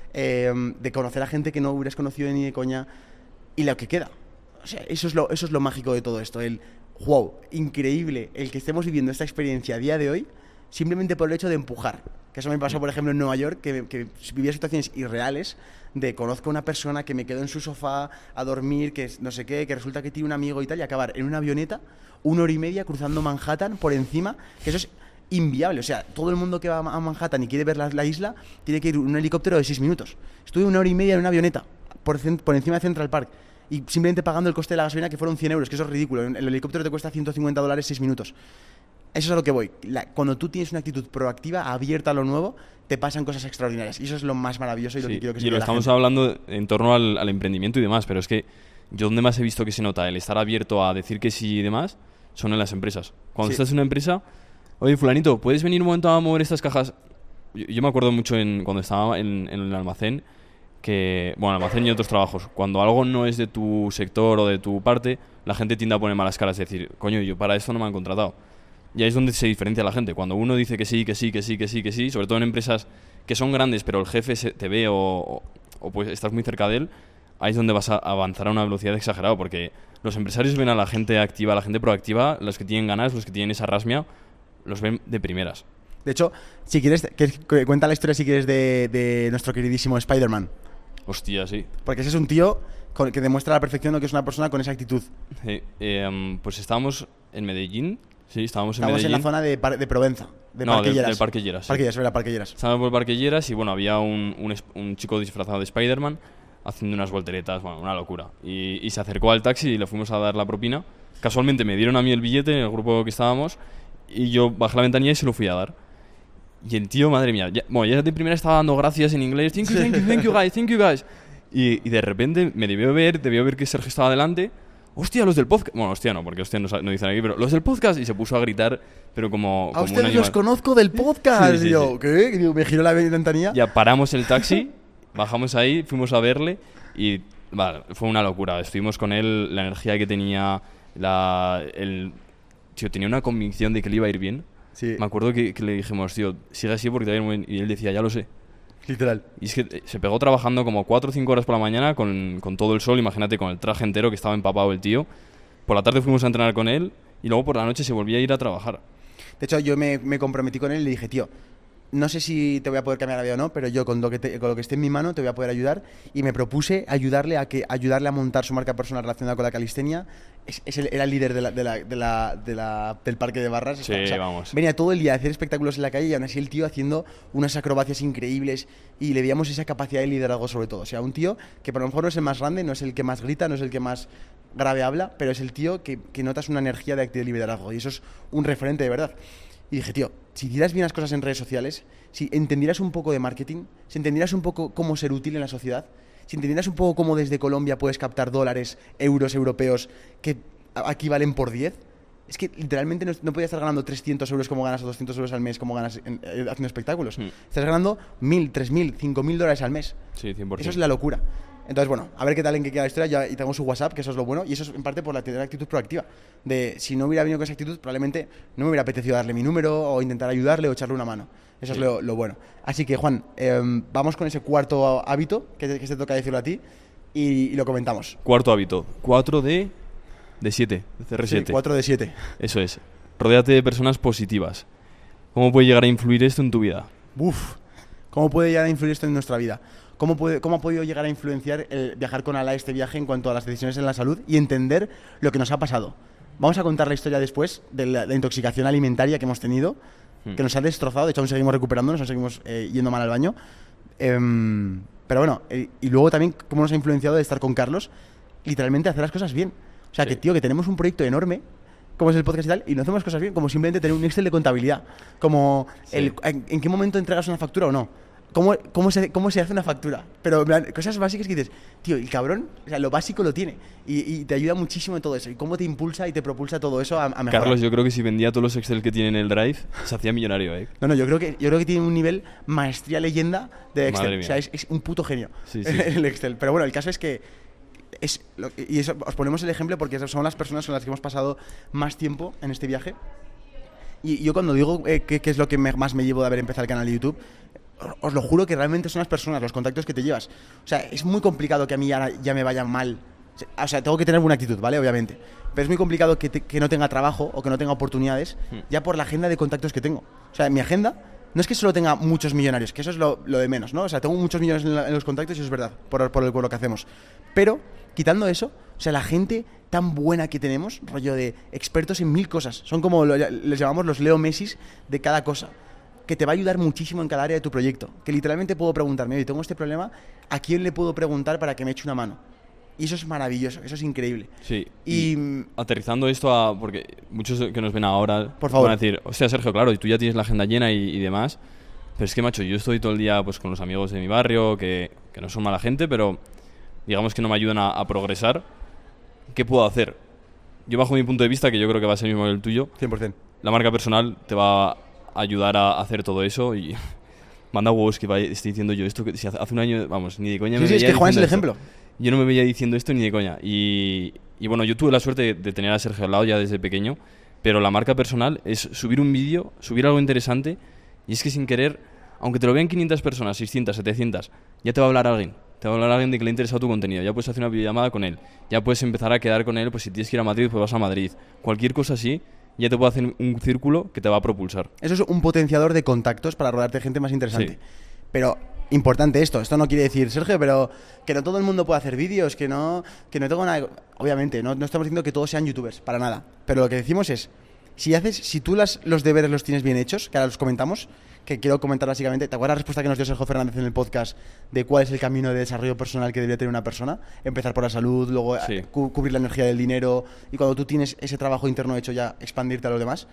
de conocer a gente que no hubieras conocido ni de coña, y lo que queda. O sea, eso es lo mágico de todo esto, wow, increíble el que estemos viviendo esta experiencia a día de hoy, simplemente por el hecho de empujar. Que eso me pasó, por ejemplo, en Nueva York, que vivía situaciones irreales de conozco a una persona que me quedo en su sofá a dormir, que no sé qué, que resulta que tiene un amigo y tal, y acabar en una avioneta 1 hora y media cruzando Manhattan por encima, que eso es inviable. O sea, todo el mundo que va a Manhattan y quiere ver la isla tiene que ir en un helicóptero de 6 minutos. Estuve 1 hora y media en una avioneta por encima de Central Park, y simplemente pagando el coste de la gasolina, que fueron 100 euros, que eso es ridículo. El helicóptero te cuesta $150 6 minutos. Eso es a lo que voy. Cuando tú tienes una actitud proactiva, abierta a lo nuevo, te pasan cosas extraordinarias. Y eso es lo más maravilloso y lo que quiero que se vea. Y lo estamos hablando en torno al emprendimiento y demás, pero es que yo donde más he visto que se nota el estar abierto a decir que sí y demás son en las empresas. Cuando estás en una empresa, oye, fulanito, ¿puedes venir un momento a mover estas cajas? Yo me acuerdo mucho cuando estaba en el almacén, almacén y otros trabajos. Cuando algo no es de tu sector o de tu parte, la gente tiende a poner malas caras y decir, coño, yo para esto no me han contratado. Y ahí es donde se diferencia la gente. Cuando uno dice que sí, sobre todo en empresas que son grandes, pero el jefe te ve o pues estás muy cerca de él, ahí es donde vas a avanzar a una velocidad exagerada, porque los empresarios ven a la gente activa, a la gente proactiva, los que tienen ganas, los que tienen esa rasmia, los ven de primeras. De hecho, si quieres, cuenta la historia si quieres de nuestro queridísimo Spider-Man. Hostia, sí. Porque ese es un tío que demuestra a la perfección lo que es una persona con esa actitud. Sí, pues estábamos en Medellín. Sí, estábamos en Estamos Medellín. en la zona de Provenza, de No, Parque Lleras. del Parque Lleras. Sí. Parque Lleras, era Parque Lleras. Estábamos por el Parque Lleras y bueno, había un chico disfrazado de Spider-Man haciendo unas volteretas, bueno, una locura. Y se acercó al taxi y le fuimos a dar la propina. Casualmente me dieron a mí el billete en el grupo que estábamos y yo bajé la ventanilla y se lo fui a dar. Y el tío, madre mía, ya de primera estaba dando gracias en inglés. Thank you guys. Y de repente me debió ver que Sergio estaba delante. Hostia, los del podcast. Bueno, hostia no, porque hostia no dicen aquí, pero los del podcast. Y se puso a gritar, pero como A un ustedes animal. los conozco del podcast. Sí, sí, Y yo, sí. ¿qué? Y digo, me giró la ventanilla. Ya paramos el taxi, bajamos ahí, fuimos a verle y vale, fue una locura. Estuvimos con él, la energía que tenía, tío, tenía una convicción de que le iba a ir bien. Sí, Me acuerdo que le dijimos, tío, sigue así porque te va a ir muy bien. Y él decía, ya lo sé. literal. Y es que se pegó trabajando como 4 o 5 horas por la mañana con todo el sol, imagínate, con el traje entero que estaba empapado el tío. Por la tarde fuimos a entrenar con él y luego por la noche se volvía a ir a trabajar. De hecho, yo me comprometí con él y le dije, tío, no sé si te voy a poder cambiar la vida o no, pero yo con lo que esté en mi mano te voy a poder ayudar. Y me propuse ayudarle a montar su marca personal relacionada con la calistenia. Era el líder del parque de barras. Sí, vamos. Venía todo el día a hacer espectáculos en la calle y aún así el tío haciendo unas acrobacias increíbles y le veíamos esa capacidad de liderazgo sobre todo. O sea, un tío que por lo mejor no es el más grande, no es el que más grita, no es el que más grave habla, pero es el tío que notas una energía de liderazgo y eso es un referente de verdad. Y dije, tío, si hicieras bien las cosas en redes sociales, si entendieras un poco de marketing, si entendieras un poco cómo ser útil en la sociedad, si entendieras un poco cómo desde Colombia puedes captar dólares, euros europeos que aquí valen por 10, es que literalmente no podías estar ganando 300 euros como ganas o 200 euros al mes como ganas haciendo espectáculos. Estás ganando 1.000, 3.000, 5.000 dólares al mes. Sí, 100%. Eso es la locura. Entonces, bueno, a ver qué tal en qué queda la historia. Y tengo su WhatsApp, que eso es lo bueno. Y eso es en parte por la actitud proactiva. De si no hubiera venido con esa actitud, probablemente no me hubiera apetecido darle mi número o intentar ayudarle o echarle una mano. Eso Sí. es lo bueno. Así que, Juan, vamos con ese cuarto hábito que te toca decirlo a ti y lo comentamos. Cuarto hábito. 4 de 7. De CR7. Sí, 4 de 7. Eso es. Rodéate de personas positivas. ¿Cómo puede llegar a influir esto en tu vida? Uf, ¿cómo puede llegar a influir esto en nuestra vida? ¿Cómo ha podido llegar a influenciar el viajar con Ala este viaje en cuanto a las decisiones en la salud y entender lo que nos ha pasado? Vamos a contar la historia después de la intoxicación alimentaria que hemos tenido, que nos ha destrozado. De hecho, aún seguimos recuperándonos, aún seguimos yendo mal al baño. Pero bueno, y luego también cómo nos ha influenciado de estar con Carlos, literalmente hacer las cosas bien. O sea, Sí. que tío, que tenemos un proyecto enorme, como es el podcast y tal, y no hacemos cosas bien, como simplemente tener un Excel de contabilidad. Como Sí. en qué momento entregas una factura o no. ¿Cómo se hace una factura? Pero en plan, cosas básicas que dices, tío, el cabrón, o sea, lo básico lo tiene. Y te ayuda muchísimo en todo eso. Y cómo te impulsa y te propulsa todo eso a mejorar. Carlos, yo creo que si vendía todos los Excel que tiene en el Drive, se hacía millonario, ¿eh? No, yo creo que tiene un nivel maestría leyenda de Excel. Madre mía. O sea, es un puto genio Sí, sí. el Excel. Pero bueno, el caso es que y eso, os ponemos el ejemplo porque son las personas con las que hemos pasado más tiempo en este viaje. Y yo cuando digo qué es lo que más me llevo de haber empezado el canal de YouTube, os lo juro que realmente son las personas, los contactos que te llevas. O sea, es muy complicado que a mí ya me vaya mal. O sea, tengo que tener buena actitud, ¿vale? Obviamente. Pero es muy complicado que no tenga trabajo o que no tenga oportunidades ya por la agenda de contactos que tengo. O sea, mi agenda no es que solo tenga muchos millonarios, que eso es lo de menos, ¿no? O sea, tengo muchos millones en los contactos y eso es verdad, por lo que hacemos. Pero, quitando eso, o sea, la gente tan buena que tenemos, rollo de expertos en 1000 cosas. Son como, les llamamos los Leo Messis de cada cosa. Que te va a ayudar muchísimo en cada área de tu proyecto. Que literalmente puedo preguntarme, oye, tengo este problema, ¿a quién le puedo preguntar para que me eche una mano? Y eso es maravilloso, eso es increíble. Sí. Y aterrizando esto a... Porque muchos que nos ven ahora Por favor. van a decir, hostia, Sergio, claro, y tú ya tienes la agenda llena y demás. Pero es que, macho, yo estoy todo el día pues con los amigos de mi barrio, que no son mala gente, pero digamos que no me ayudan a progresar. ¿Qué puedo hacer? Yo, bajo mi punto de vista, que yo creo que va a ser el mismo que el tuyo, 100%. la marca personal te va a ayudar a hacer todo eso y... Manda huevos que estoy diciendo yo esto, que si hace un año, vamos, ni de coña me Sí, es veía que Juan es el diciendo ejemplo. esto. Yo no me veía diciendo esto ni de coña. Y bueno, yo tuve la suerte de tener a Sergio al lado ya desde pequeño, pero la marca personal es subir un vídeo, subir algo interesante, y es que sin querer, aunque te lo vean 500 personas, 600, 700, ya te va a hablar alguien. Te va a hablar alguien de que le ha interesado tu contenido. Ya puedes hacer una videollamada con él. Ya puedes empezar a quedar con él, pues si tienes que ir a Madrid, pues vas a Madrid. Cualquier cosa así, ya te puede hacer un círculo que te va a propulsar. Eso es un potenciador de contactos para rodearte de gente más interesante. Sí. Pero importante esto no quiere decir, Sergio, pero que no todo el mundo puede hacer vídeos, que no tengo nada... Obviamente, no estamos diciendo que todos sean youtubers, para nada. Pero lo que decimos es, si tú los deberes los tienes bien hechos, que ahora los comentamos, que quiero comentar básicamente, ¿te acuerdas la respuesta que nos dio Sergio Fernández en el podcast de cuál es el camino de desarrollo personal que debería tener una persona? Empezar por la salud, luego Sí. cubrir la energía del dinero, y cuando tú tienes ese trabajo interno hecho ya expandirte a los demás.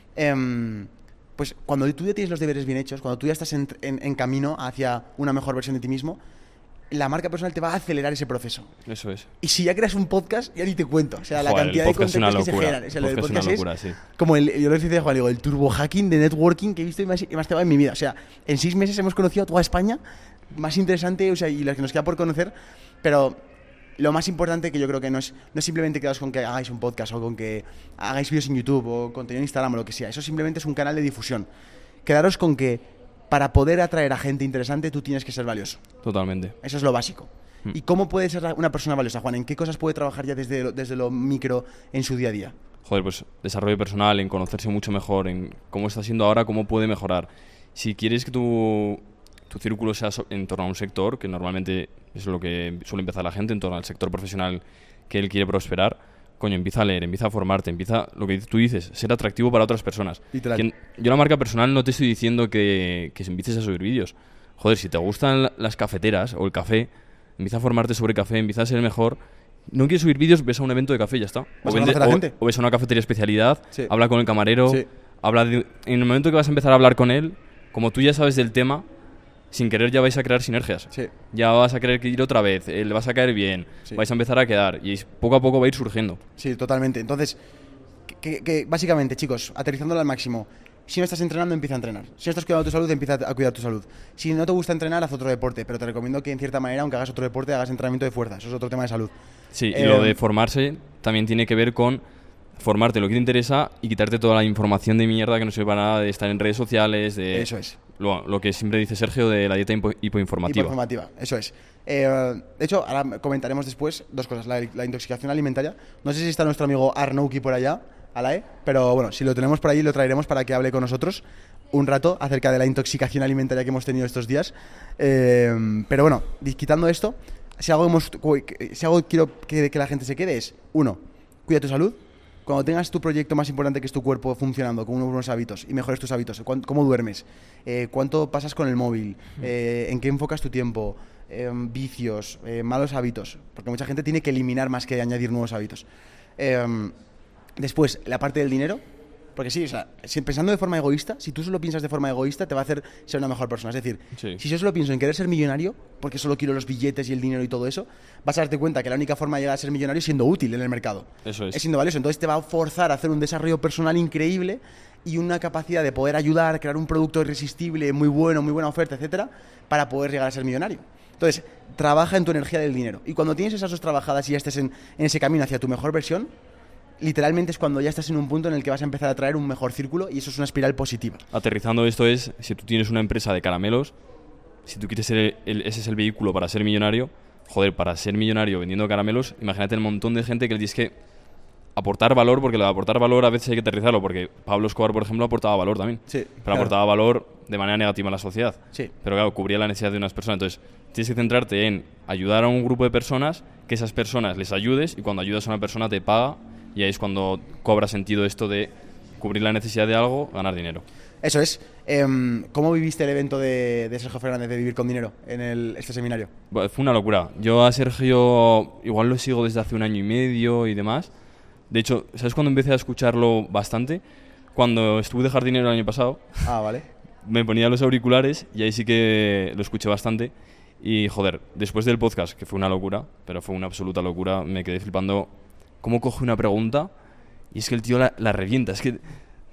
Pues cuando tú ya tienes los deberes bien hechos, cuando tú ya estás en camino hacia una mejor versión de ti mismo, la marca personal te va a acelerar ese proceso. Eso es. Y si ya creas un podcast, ya ni te cuento. O sea, la Joder, cantidad el de podcast es una contenidos que se locura. generan. O sea, lo del El podcast es podcast una locura, sí. como yo lo decía a Juan, digo, el turbo hacking de networking que he visto y más te va en mi vida. O sea, en 6 meses hemos conocido a toda España, más interesante, o sea, y las que nos queda por conocer, pero lo más importante que yo creo que no es simplemente quedaros con que hagáis un podcast o con que hagáis vídeos en YouTube o contenido en Instagram o lo que sea. Eso simplemente es un canal de difusión. Quedaros con que para poder atraer a gente interesante tú tienes que ser valioso. Totalmente. Eso es lo básico. ¿Y cómo puede ser una persona valiosa, Juan? ¿En qué cosas puede trabajar ya desde lo micro en su día a día? Joder, pues desarrollo personal, en conocerse mucho mejor, en cómo está siendo ahora, cómo puede mejorar. Si quieres que tu círculo sea en torno a un sector, que normalmente es lo que suele empezar la gente, en torno al sector profesional que él quiere prosperar, coño, empieza a leer, empieza a formarte, empieza, lo que tú dices, ser atractivo para otras personas. Literal. Yo la marca personal no te estoy diciendo que empieces a subir vídeos. Joder, si te gustan las cafeteras o el café, empieza a formarte sobre café, empieza a ser mejor. No quieres subir vídeos, ves a un evento de café y ya está. ¿Vas a conocer a la gente? O ves a una cafetería especialidad, Sí. habla con el camarero, Sí. en el momento que vas a empezar a hablar con él, como tú ya sabes del tema, sin querer ya vais a crear sinergias. Sí. Ya vas a querer ir otra vez, le vas a caer bien, Sí. vais a empezar a quedar y poco a poco va a ir surgiendo. Sí, totalmente. Entonces, que básicamente, chicos, aterrizándolo al máximo, si no estás entrenando, empieza a entrenar. Si no estás cuidando tu salud, empieza a cuidar tu salud. Si no te gusta entrenar, haz otro deporte, pero te recomiendo que en cierta manera, aunque hagas otro deporte, hagas entrenamiento de fuerza. Eso es otro tema de salud. Sí, y lo de formarse también tiene que ver con formarte lo que te interesa y quitarte toda la información de mierda que no sirve para nada, de estar en redes sociales, de Eso es. lo que siempre dice Sergio de la dieta hipoinformativa. Hipoinformativa, eso es. De hecho, ahora comentaremos después dos cosas. La intoxicación alimentaria. No sé si está nuestro amigo Arnauki por allá, Alae, pero bueno, si lo tenemos por ahí, lo traeremos para que hable con nosotros un rato acerca de la intoxicación alimentaria que hemos tenido estos días. Pero bueno, quitando esto, si algo quiero que la gente se quede es, 1, cuida tu salud. Cuando tengas tu proyecto más importante, que es tu cuerpo funcionando con unos buenos hábitos y mejores tus hábitos, cómo duermes, cuánto pasas con el móvil, en qué enfocas tu tiempo, vicios, malos hábitos, porque mucha gente tiene que eliminar más que añadir nuevos hábitos. Después, la parte del dinero, porque sí, o sea, pensando de forma egoísta, si tú solo piensas de forma egoísta, te va a hacer ser una mejor persona. Es decir, Sí. si yo solo pienso en querer ser millonario, porque solo quiero los billetes y el dinero y todo eso, vas a darte cuenta que la única forma de llegar a ser millonario es siendo útil en el mercado. Eso es. siendo valioso. Entonces te va a forzar a hacer un desarrollo personal increíble y una capacidad de poder ayudar, crear un producto irresistible, muy bueno, muy buena oferta, etcétera, para poder llegar a ser millonario. Entonces, trabaja en tu energía del dinero. Y cuando tienes esas dos trabajadas y ya estés en ese camino hacia tu mejor versión, literalmente es cuando ya estás en un punto en el que vas a empezar a traer un mejor círculo y eso es una espiral positiva. Aterrizando esto es, si tú tienes una empresa de caramelos, si tú quieres ser ese es el vehículo para ser millonario, joder, para ser millonario vendiendo caramelos, imagínate el montón de gente que le tienes que aportar valor, porque lo de aportar valor a veces hay que aterrizarlo, porque Pablo Escobar, por ejemplo, aportaba valor también. Sí, pero claro. aportaba valor de manera negativa a la sociedad. Sí. Pero claro, cubría la necesidad de unas personas. Entonces, tienes que centrarte en ayudar a un grupo de personas, que esas personas les ayudes, y cuando ayudas a una persona te paga, y ahí es cuando cobra sentido esto de cubrir la necesidad de algo, ganar dinero. Eso es. ¿Cómo viviste el evento de Sergio Fernández de Vivir con Dinero en este seminario? Bueno, fue una locura. Yo a Sergio igual lo sigo desde hace 1 año y medio y demás. De hecho, ¿sabes cuándo empecé a escucharlo bastante? Cuando estuve de jardinero el año pasado. Ah, vale. Me ponía los auriculares y ahí sí que lo escuché bastante. Y joder, después del podcast, que fue una locura, pero fue una absoluta locura, me quedé flipando cómo coge una pregunta y es que el tío la revienta. Es que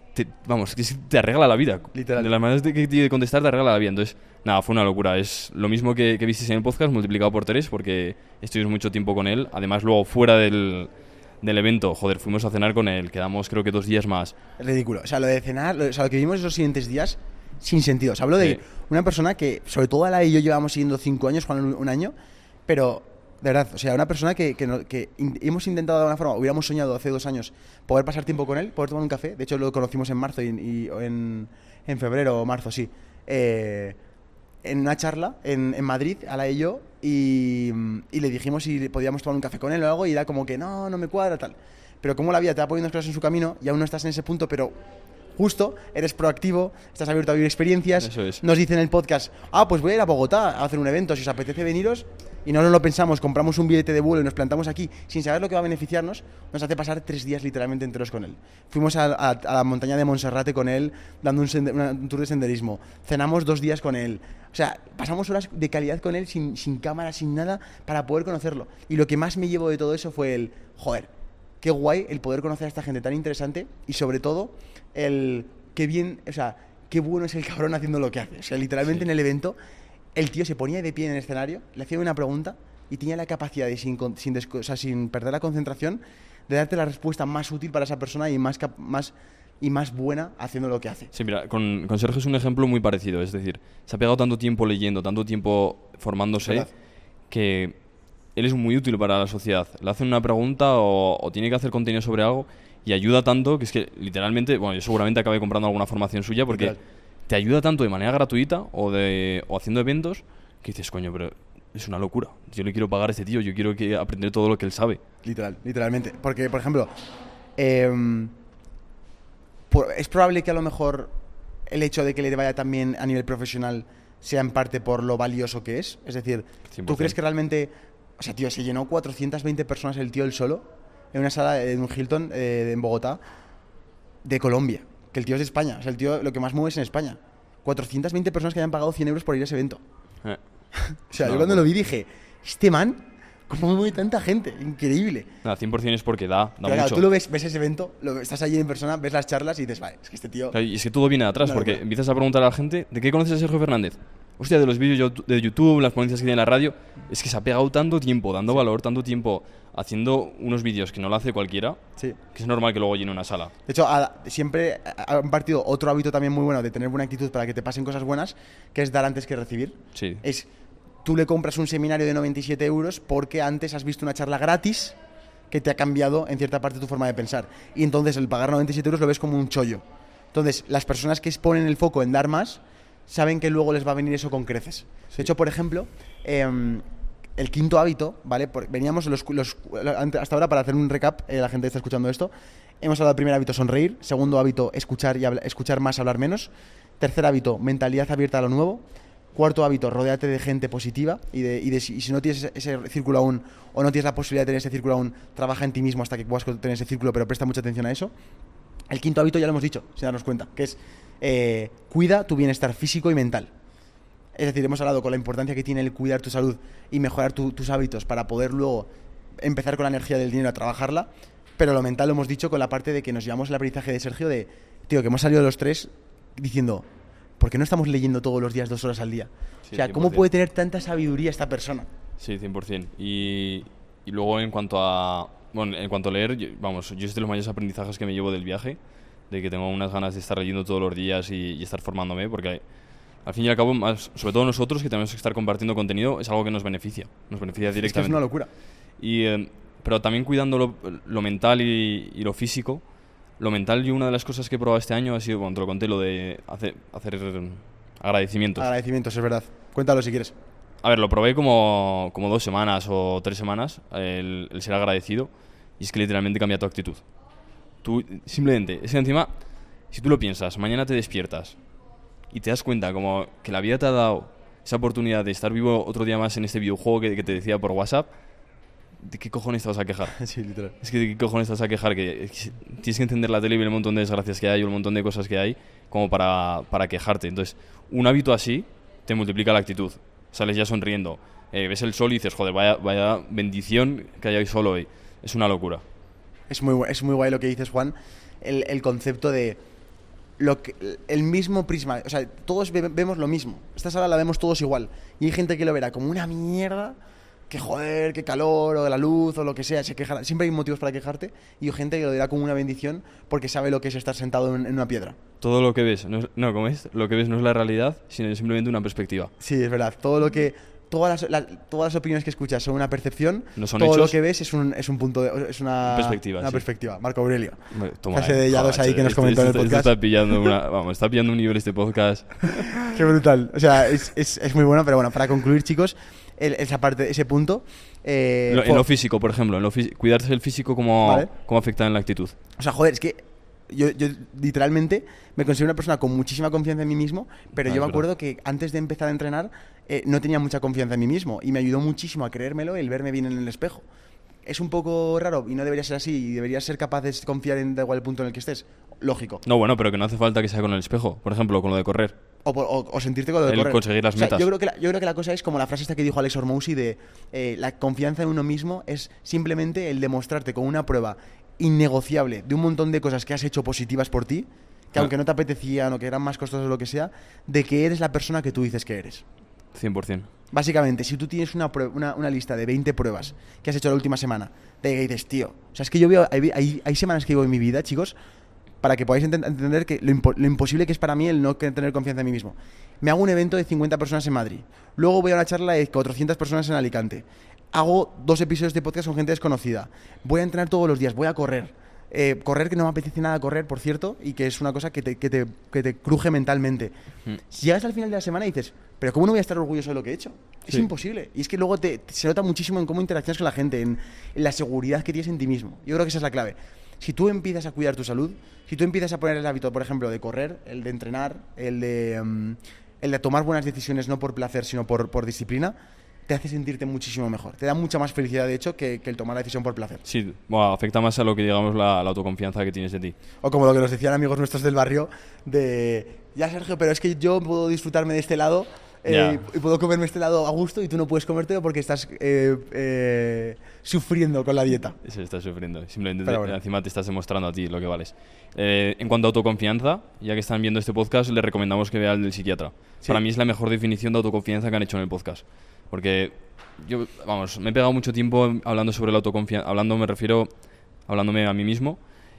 te arregla la vida. Literal. De las maneras que tiene de contestar te arregla la vida. Entonces, nada, fue una locura. Es lo mismo que visteis en el podcast, multiplicado por 3, porque estuvimos mucho tiempo con él. Además, luego fuera del evento, joder, fuimos a cenar con él. Quedamos creo que 2 días más. Es ridículo. O sea, lo de cenar, lo que vimos esos siguientes días sin sentido. Os hablo de Sí. una persona que, sobre todo a la y yo llevamos siguiendo 5 años, Juan un año, pero de verdad, o sea, una persona que hemos intentado de alguna forma, hubiéramos soñado hace 2 años poder pasar tiempo con él, poder tomar un café. De hecho, lo conocimos en marzo o en febrero o marzo, sí. En una charla en Madrid, Ala y yo, y le dijimos si podíamos tomar un café con él o algo, y era como que no me cuadra, tal. Pero como la vida te va poniendo cosas en su camino y aún no estás en ese punto, pero justo, eres proactivo, estás abierto a vivir experiencias. Eso es. Nos dice en el podcast, pues voy a ir a Bogotá a hacer un evento, si os apetece veniros, y no nos lo pensamos, compramos un billete de vuelo y nos plantamos aquí sin saber lo que va a beneficiarnos, nos hace pasar 3 días literalmente enteros con él. Fuimos a la montaña de Monserrate con él, dando un tour de senderismo. Cenamos 2 días con él. O sea, pasamos horas de calidad con él sin cámara, sin nada, para poder conocerlo. Y lo que más me llevo de todo eso fue joder, qué guay el poder conocer a esta gente tan interesante, y sobre todo qué bien, o sea, qué bueno es el cabrón haciendo lo que hace. O sea, literalmente en el evento el tío se ponía de pie en el escenario, le hacía una pregunta y tenía la capacidad de, sin perder la concentración, de darte la respuesta más útil para esa persona y más buena haciendo lo que hace. Sí, mira, con Sergio es un ejemplo muy parecido. Es decir, se ha pegado tanto tiempo leyendo, tanto tiempo formándose, ¿verdad? que él es muy útil para la sociedad. Le hacen una pregunta o tiene que hacer contenido sobre algo y ayuda tanto que es que literalmente, bueno, yo seguramente acabé comprando alguna formación suya porque Literal. te ayuda tanto de manera gratuita o haciendo eventos que dices, coño, pero es una locura. Yo le quiero pagar a este tío, yo quiero aprender todo lo que él sabe. Literalmente. Porque, por ejemplo, es probable que a lo mejor el hecho de que le vaya tan bien a nivel profesional sea en parte por lo valioso que es. Es decir, 100%. ¿tú crees que realmente... O sea, tío, se llenó 420 personas el tío él solo en una sala de un Hilton en Bogotá, de Colombia, que el tío es de España. O sea, el tío lo que más mueve es en España. 420 personas que hayan pagado 100 euros por ir a ese evento. O sea, yo cuando lo vi dije, este man, ¿cómo mueve tanta gente? Increíble. Nada, 100% es porque da Pero claro, mucho. tú lo ves ese evento, estás allí en persona, ves las charlas y dices, vale, es que este tío... Claro, y es que todo viene de atrás, Una porque locura. empiezas a preguntar a la gente, ¿de qué conoces a Sergio Fernández? Hostia, de los vídeos de YouTube, las ponencias que tiene en la radio. Es que se ha pegado tanto tiempo, dando valor, tanto tiempo haciendo unos vídeos que no lo hace cualquiera, Sí. que es normal que luego llene una sala. De hecho, siempre han partido otro hábito también muy bueno de tener buena actitud para que te pasen cosas buenas, que es dar antes que recibir. Sí. Tú le compras un seminario de 97 euros porque antes has visto una charla gratis que te ha cambiado en cierta parte tu forma de pensar. Y entonces el pagar 97 euros lo ves como un chollo. Entonces, las personas que ponen el foco en dar más, saben que luego les va a venir eso con creces. De hecho, por ejemplo, el quinto hábito, ¿vale? Veníamos hasta ahora, para hacer un recap, la gente que está escuchando esto, hemos hablado del primer hábito, sonreír. Segundo hábito, escuchar escuchar más, hablar menos. Tercer hábito, mentalidad abierta a lo nuevo. Cuarto hábito, rodéate de gente positiva y si no tienes ese círculo aún o no tienes la posibilidad de tener ese círculo aún, trabaja en ti mismo hasta que puedas tener ese círculo, pero presta mucha atención a eso. El quinto hábito ya lo hemos dicho, sin darnos cuenta, que es cuida tu bienestar físico y mental. Es decir, hemos hablado con la importancia que tiene el cuidar tu salud y mejorar tus hábitos para poder luego empezar con la energía del dinero a trabajarla, pero lo mental lo hemos dicho con la parte de que nos llevamos el aprendizaje de Sergio de, tío, que hemos salido los tres diciendo, ¿por qué no estamos leyendo todos los días 2 horas al día? Sí, o sea, ¿cómo 100%. puede tener tanta sabiduría esta persona? Sí, 100%. Y luego en cuanto a leer, yo es de los mayores aprendizajes que me llevo del viaje, de que tengo unas ganas de estar leyendo todos los días y estar formándome, porque al fin y al cabo, sobre todo nosotros que tenemos que estar compartiendo contenido, es algo que nos beneficia directamente. Es que es una locura. Pero también cuidando lo mental y lo físico. Lo mental, y una de las cosas que he probado este año ha sido, bueno, te lo conté, lo de hacer agradecimientos. Agradecimientos, es verdad. Cuéntalo si quieres. A ver, lo probé como 2 semanas o 3 semanas, el ser agradecido, y es que literalmente cambia tu actitud. Tú, simplemente, es que encima, si tú lo piensas, mañana te despiertas y te das cuenta como que la vida te ha dado esa oportunidad de estar vivo otro día más en este videojuego que te decía por WhatsApp, ¿de qué cojones te vas a quejar? Sí, literal. Es que ¿de qué cojones te vas a quejar? Que tienes que entender la tele y ver el montón de desgracias que hay, o el montón de cosas que hay, como para quejarte. Entonces, un hábito así te multiplica la actitud. Sales ya sonriendo, ves el sol y dices, joder, vaya bendición que hay hoy sol hoy. Es una locura. Es muy guay lo que dices, Juan. El concepto de el mismo prisma. O sea, todos vemos lo mismo. Esta sala la vemos todos igual. Y hay gente que lo verá como una mierda, que joder, que calor, o la luz, o lo que sea, se quejará. Siempre hay motivos para quejarte, y hay gente que lo dirá como una bendición porque sabe lo que es estar sentado en una piedra. Todo lo que ves, ¿cómo es? Lo que ves no es la realidad, sino simplemente una perspectiva. Sí, es verdad. Todas las opiniones que escuchas son una percepción, No son todo hechos. lo que ves es un punto es una Perspectiva, una sí. perspectiva. Marco Aurelio. Toma, Frase de Yados ahí que nos comentó en el podcast. Está pillando está pillando un nivel este podcast. Qué brutal. O sea, es muy bueno, pero bueno, para concluir, chicos, esa parte, ese punto. En lo físico, por ejemplo, cuidarse del físico, Vale. ¿cómo afecta en la actitud? O sea, joder, es que yo literalmente me considero una persona con muchísima confianza en mí mismo, pero yo me verdad. acuerdo que antes de empezar a entrenar no tenía mucha confianza en mí mismo, y me ayudó muchísimo a creérmelo el verme bien en el espejo. Es un poco raro y no debería ser así, y deberías ser capaz de confiar en da igual el punto en el que estés. Lógico. No, bueno, pero que no hace falta que sea con el espejo. Por ejemplo, con lo de correr. O sentirte con lo de El correr. conseguir las O sea, metas. yo creo que la cosa es como la frase esta que dijo Alex Hormozy de la confianza en uno mismo es simplemente el demostrarte con una prueba innegociable de un montón de cosas que has hecho positivas por ti, que aunque no te apetecían o que eran más costosas o lo que sea, de que eres la persona que tú dices que eres. 100%. Básicamente, si tú tienes una lista de 20 pruebas que has hecho la última semana, de que dices, tío, o sea, es que yo veo, hay semanas que vivo en mi vida, chicos, para que podáis entender que lo imposible que es para mí el no tener confianza en mí mismo. Me hago un evento de 50 personas en Madrid, luego voy a una charla de 400 personas en Alicante, hago 2 episodios de podcast con gente desconocida, voy a entrenar todos los días, voy a correr. Correr, que no me apetece nada correr, por cierto, y que es una cosa que te cruje mentalmente. Si llegas al final de la semana y dices, pero ¿cómo no voy a estar orgulloso de lo que he hecho? Es Sí. imposible. Y es que luego se nota muchísimo en cómo interaccionas con la gente, en la seguridad que tienes en ti mismo. Yo creo que esa es la clave. Si tú empiezas a cuidar tu salud, si tú empiezas a poner el hábito, por ejemplo, de correr, el de entrenar, el de tomar buenas decisiones no por placer, sino por disciplina, te hace sentirte muchísimo mejor. Te da mucha más felicidad, de hecho, que el tomar la decisión por placer. Sí, bueno, afecta más a lo que digamos la autoconfianza que tienes de ti. O como lo que nos decían amigos nuestros del barrio, de, ya Sergio, pero es que yo puedo disfrutarme de este lado Ya. y puedo comerme este lado a gusto y tú no puedes comértelo porque estás sufriendo con la dieta. Se está sufriendo. Simplemente Pero bueno. encima te estás demostrando a ti lo que vales. En cuanto a autoconfianza, ya que están viendo este podcast, les recomendamos que vean el del psiquiatra. Sí. Para mí es la mejor definición de autoconfianza que han hecho en el podcast. Porque yo, vamos, me he pegado mucho tiempo hablando sobre la autoconfianza. Hablándome a mí mismo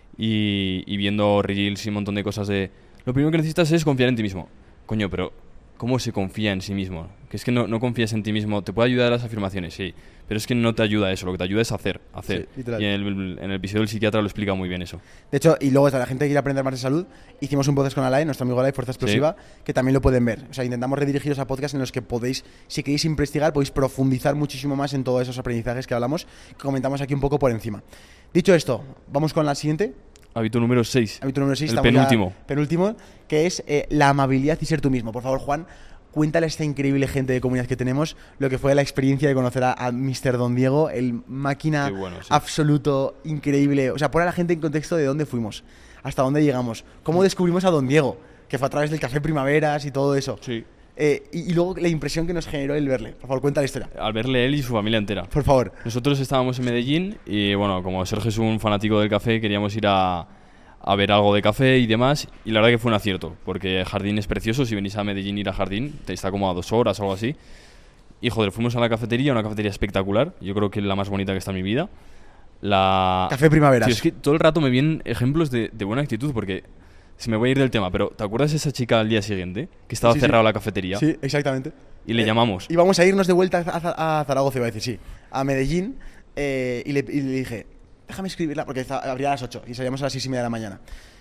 y viendo reels y un montón de cosas de... Lo primero que necesitas es confiar en ti mismo. Coño, pero ¿cómo se confía en sí mismo? Que es que no confías en ti mismo. Te puede ayudar a las afirmaciones, sí. Pero es que no te ayuda eso. Lo que te ayuda es hacer. Sí, literal. Y en el episodio del psiquiatra lo explica muy bien eso. De hecho, y luego la gente que quiere aprender más de salud, hicimos un podcast con Alain, nuestro amigo Alain, Fuerza Explosiva, que también lo pueden ver. O sea, intentamos redirigiros a podcasts en los que podéis, si queréis investigar, podéis profundizar muchísimo más en todos esos aprendizajes que hablamos, que comentamos aquí un poco por encima. Dicho esto, vamos con la siguiente. Hábito número 6. Hábito número 6. El penúltimo. Penúltimo, que es la amabilidad y ser tú mismo. Por favor, Juan, cuéntale a esta increíble gente de comunidad que tenemos lo que fue la experiencia de conocer a Mr. Don Diego, el máquina Qué bueno, sí. absoluto, increíble. O sea, pon a la gente en contexto de dónde fuimos, hasta dónde llegamos, cómo descubrimos a Don Diego, que fue a través del Café Primaveras y todo eso. Sí. Y luego la impresión que nos generó el verle. Por favor, cuenta la historia. Al verle él y su familia entera. Por favor. Nosotros estábamos en Medellín y, bueno, como Sergio es un fanático del café, queríamos ir a ver algo de café y demás. Y la verdad que fue un acierto, porque Jardín es precioso. Si venís a Medellín, ir a Jardín, te está como a 2 horas o algo así. Y, joder, fuimos a la cafetería, una cafetería espectacular. Yo creo que es la más bonita que está en mi vida. Café Primaveras. Tío, es que todo el rato me vienen ejemplos de buena actitud, porque se me voy a ir del tema, pero ¿te acuerdas de esa chica al día siguiente? Que estaba Sí, sí. cerrada la cafetería. Sí, exactamente. Y le llamamos. Íbamos a irnos de vuelta a Zaragoza, iba a decir, sí, a Medellín, y le dije, déjame escribirla, porque abría a las 8 y salíamos a las 6:30 de la mañana.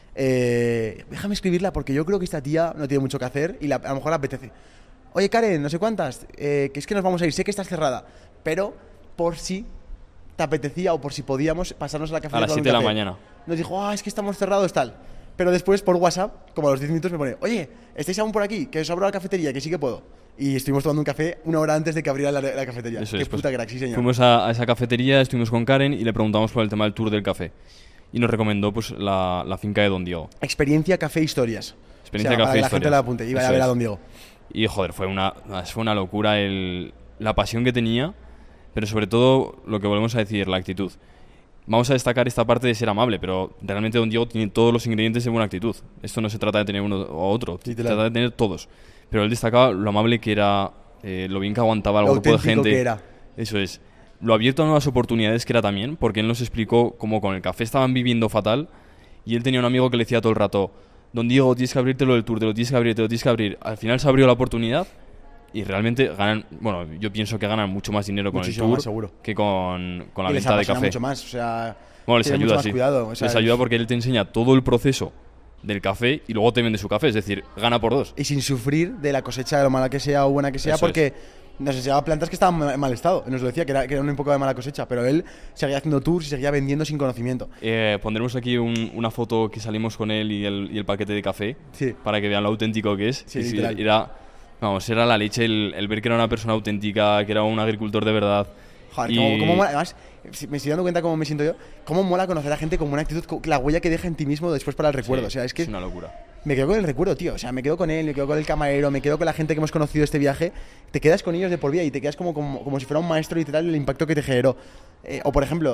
Déjame escribirla porque yo creo que esta tía no tiene mucho que hacer y a lo mejor le apetece. Oye, Karen, no sé cuántas, que es que nos vamos a ir, sé que estás cerrada, pero por si te apetecía o por si podíamos pasarnos a la cafetería. A las 7 de la mañana. Nos dijo, es que estamos cerrados, tal. Pero después por WhatsApp, como a los 10 minutos, me pone, oye, ¿estáis aún por aquí? Que os abro la cafetería, que sí que puedo. Y estuvimos tomando un café 1 hora antes de que abriera la cafetería. Eso Qué es, pues, puta crack, sí, señor. Fuimos a esa cafetería, estuvimos con Karen y le preguntamos por el tema del tour del café. Y nos recomendó pues la finca de Don Diego. Experiencia Café Historias. Experiencia Para Café que la Historias. gente la apunte y vaya Eso a ver a es. Don Diego. Y, joder, fue una locura la pasión que tenía, pero sobre todo lo que volvemos a decir, la actitud. Vamos a destacar esta parte de ser amable, pero realmente Don Diego tiene todos los ingredientes de buena actitud. Esto no se trata de tener uno o otro, se Literal. trata de tener todos. Pero él destacaba lo amable que era, lo bien que aguantaba al Lo grupo de auténtico gente. que era. Eso es. Lo abierto a nuevas oportunidades que era también, porque él nos explicó cómo con el café estaban viviendo fatal y él tenía un amigo que le decía todo el rato, Don Diego, tienes que abrirte lo del tour, te lo tienes que abrir, te lo tienes que abrir. Al final se abrió la oportunidad y realmente ganan, bueno, yo pienso que ganan mucho más dinero con Muchísimo el tour más, seguro. que con la Y les venta de apasiona café. mucho más, o sea, Bueno, les tienen mucho ayuda, más sí. cuidado, o sea, Les ayuda porque él te enseña todo el proceso del café y luego te vende su café, es decir, gana por dos. y sin sufrir de la cosecha de lo mala que sea o buena que sea, Eso porque nos enseñaba plantas que estaban en mal estado. Nos lo decía, que era un poco de mala cosecha, pero él seguía haciendo tours y seguía vendiendo sin conocimiento. Pondremos aquí una foto que salimos con él y el paquete de café Sí. para que vean lo auténtico que es. Sí, Y literal. era la leche el ver que era una persona auténtica, que era un agricultor de verdad. Joder, Y- cómo mola. Además, me estoy dando cuenta cómo me siento yo. Cómo mola conocer a gente con buena actitud, la huella que deja en ti mismo después para el recuerdo. Sí, O sea, es que una locura. me quedo con el recuerdo, tío. O sea, me quedo con él, me quedo con el camarero, me quedo con la gente que hemos conocido este viaje. Te quedas con ellos de por vida y te quedas como si fuera un maestro literal el impacto que te generó. O por ejemplo,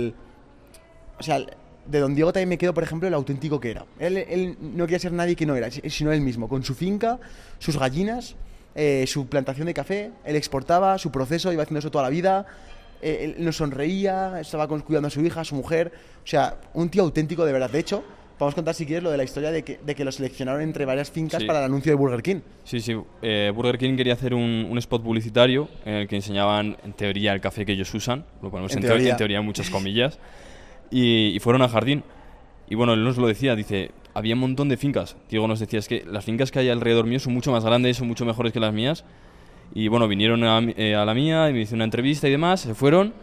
o sea, de Don Diego también me quedo, por ejemplo, el auténtico que era. Él no quería ser nadie que no era, sino él mismo, con su finca, sus gallinas, su plantación de café. Él exportaba, su proceso, iba haciendo eso toda la vida. Él nos sonreía, estaba cuidando a su hija, a su mujer. O sea, un tío auténtico de verdad. De hecho, vamos a contar si quieres lo de la historia de que lo seleccionaron entre varias fincas Sí. para el anuncio de Burger King. Sí, sí. Burger King quería hacer un spot publicitario en el que enseñaban, en teoría, el café que ellos usan. Lo ponemos En en teoría. teoría, muchas comillas. Y fueron al jardín. Y bueno, él nos lo decía, dice, había un montón de fincas. Diego nos decía, es que las fincas que hay alrededor mío son mucho más grandes, son mucho mejores que las mías. Y bueno, vinieron a la mía y me hicieron una entrevista y demás, se fueron.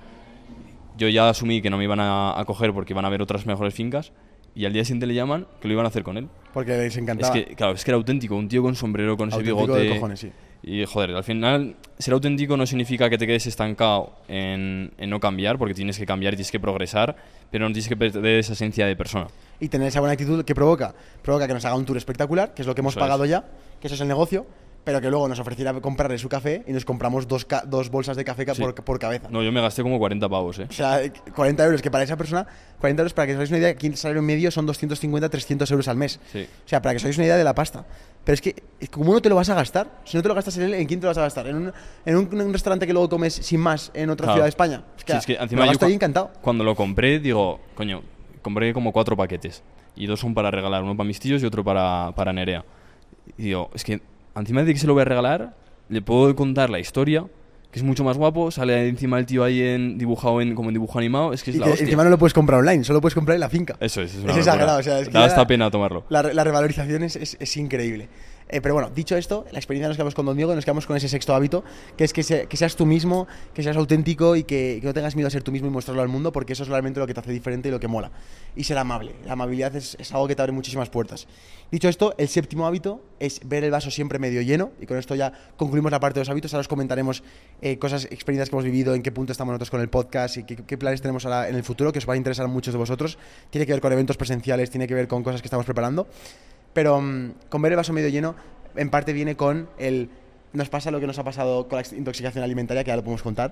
Yo ya asumí que no me iban a coger porque iban a ver otras mejores fincas. Y al día siguiente le llaman que lo iban a hacer con él. Porque les encantaba. Es que, claro, es que era auténtico, un tío con sombrero, con ese Auténtico bigote. de cojones, sí. Y joder, al final, ser auténtico no significa que te quedes estancado en no cambiar, porque tienes que cambiar y tienes que progresar, pero no tienes que perder esa esencia de persona. Y tener esa buena actitud que provoca que nos haga un tour espectacular, que es lo que hemos Eso pagado es. ya, que eso es el negocio, pero que luego nos ofreciera comprarle su café y nos compramos dos bolsas de café Sí. por cabeza. No, yo me gasté como 40 pavos, O sea, 40 euros, que para esa persona, 40 euros, para que os hagáis una idea, aquí el salario medio son 250, 300 euros al mes. Sí. O sea, para que os hagáis una idea de la pasta. Pero es que, ¿cómo no te lo vas a gastar? Si no te lo gastas en él, ¿en quién te lo vas a gastar? ¿En un restaurante que luego comes sin más en otra Claro. ciudad de España? Sí, es que me encima lo yo gasto ahí encantado. cuando lo compré, digo, coño, compré como 4 paquetes. Y 2 son para regalar, uno para mis tíos y otro para Nerea. Y digo, es que encima de que se lo voy a regalar, le puedo contar la historia, que es mucho más guapo, sale encima el tío ahí dibujado como en dibujo animado, es que es Y la que hostia. encima no lo puedes comprar online, solo puedes comprar en la finca. Eso es una Es locura. exagerado, o sea, es que da ya hasta pena tomarlo. La revalorización es increíble. Pero bueno, dicho esto, la experiencia nos quedamos con Don Diego y nos quedamos con ese sexto hábito, que es que seas tú mismo, que seas auténtico y que no tengas miedo a ser tú mismo y mostrarlo al mundo, porque eso es realmente lo que te hace diferente y lo que mola. Y ser amable. La amabilidad es algo que te abre muchísimas puertas. Dicho esto, el séptimo hábito es ver el vaso siempre medio lleno, y con esto ya concluimos la parte de los hábitos. Ahora os comentaremos cosas, experiencias que hemos vivido, en qué punto estamos nosotros con el podcast y qué planes tenemos ahora en el futuro, que os va a interesar a muchos de vosotros. Tiene que ver con eventos presenciales, tiene que ver con cosas que estamos preparando. Pero con ver el vaso medio lleno, en parte viene con nos pasa lo que nos ha pasado con la intoxicación alimentaria, que ya lo podemos contar,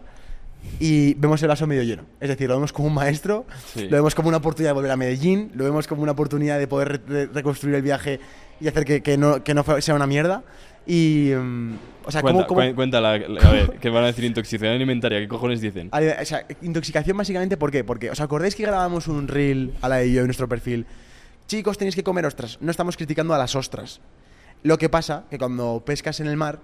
y vemos el vaso medio lleno. Es decir, lo vemos como un maestro, Sí. lo vemos como una oportunidad de volver a Medellín, lo vemos como una oportunidad de poder reconstruir el viaje y hacer que no sea una mierda. Y, o sea, Cuéntala, a ver, que van a decir intoxicación alimentaria, ¿qué cojones dicen? O sea, intoxicación básicamente, ¿por qué? Porque, ¿os acordáis que grabamos un reel, Ala y yo, en nuestro perfil? Chicos, tenéis que comer ostras. No estamos criticando a las ostras. Lo que pasa que cuando pescas en el mar,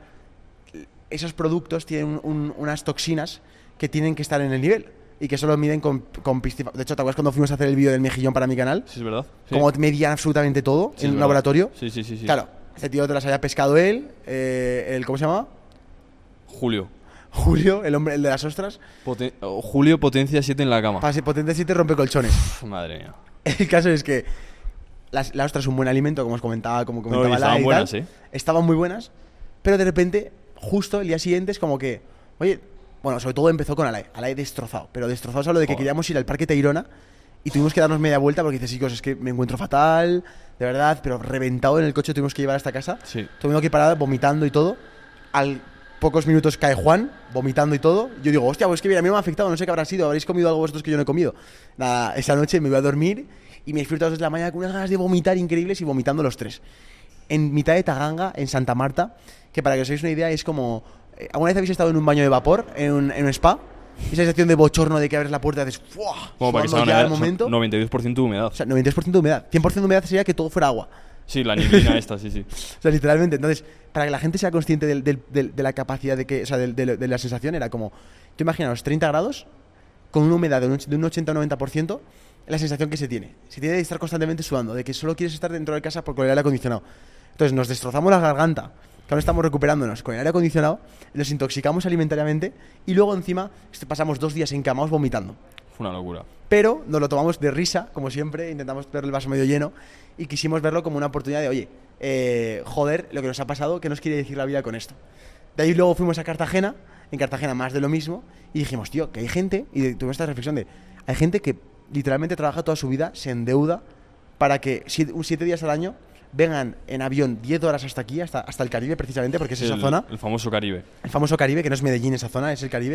esos productos tienen unas toxinas que tienen que estar en el nivel y que solo miden con piscina. De hecho, ¿te acuerdas cuando fuimos a hacer el vídeo del mejillón para mi canal? Sí, es verdad. Sí. Como medían absolutamente todo Sí, en es un verdad. laboratorio. Sí. Claro, este tío te las había pescado él, ¿cómo se llama? Julio. Julio, el hombre, el de las ostras. Julio potencia 7 en la cama. Pase potente 7 rompe colchones. Madre mía. El caso es que la ostra es un buen alimento, como os comentaba, como No, comentaba y estaban Lai y buenas, tal. ¿eh? Estaban muy buenas, pero de repente, justo el día siguiente es como que, oye, bueno, sobre todo empezó con Alay destrozado, pero destrozado es lo de que Joder. queríamos ir al Parque Tayrona y tuvimos que darnos media vuelta porque dices, chicos, es que me encuentro fatal, de verdad, pero reventado en el coche tuvimos que llevar hasta casa. Sí. Tuvimos que parar vomitando y todo. Al pocos minutos cae Juan, vomitando y todo. Yo digo, hostia, pues que mira, a mí no me ha afectado, no sé qué habrá sido, habréis comido algo vosotros que yo no he comido. Nada, esa noche me voy a dormir y me despierto a las 2 de la mañana con unas ganas de vomitar increíbles y vomitando los tres. En mitad de Taganga, en Santa Marta, que para que os hagáis una idea es como ¿Alguna vez habéis estado en un baño de vapor, en un spa? Esa sensación de bochorno de que abres la puerta y haces ¡fuah! Como para que Sudando sea ya una al momento. 92% de humedad. O sea, 92% de humedad. 100% de humedad sería que todo fuera agua. Sí, la neblina esta, sí. O sea, literalmente. Entonces, para que la gente sea consciente de la capacidad de o sea, de la sensación, era como, tú imaginaos 30 grados con una humedad de un 80 o 90%, la sensación que se tiene. Se tiene de estar constantemente sudando, de que solo quieres estar dentro de casa por con el aire acondicionado. Entonces, nos destrozamos la garganta, que ahora estamos recuperándonos con el aire acondicionado, nos intoxicamos alimentariamente y luego encima pasamos 2 días encamados vomitando. Fue una locura. Pero nos lo tomamos de risa, como siempre, intentamos ver el vaso medio lleno y quisimos verlo como una oportunidad de, oye, joder, lo que nos ha pasado, ¿qué nos quiere decir la vida con esto? De ahí luego fuimos a Cartagena, en Cartagena más de lo mismo, y dijimos, tío, que hay gente, y tuve esta reflexión de, hay gente que literalmente trabaja toda su vida, se endeuda para que 7 días al año vengan en avión 10 horas hasta aquí, hasta el Caribe precisamente, porque es esa zona. El famoso Caribe. El famoso Caribe, que no es Medellín esa zona, es el Caribe.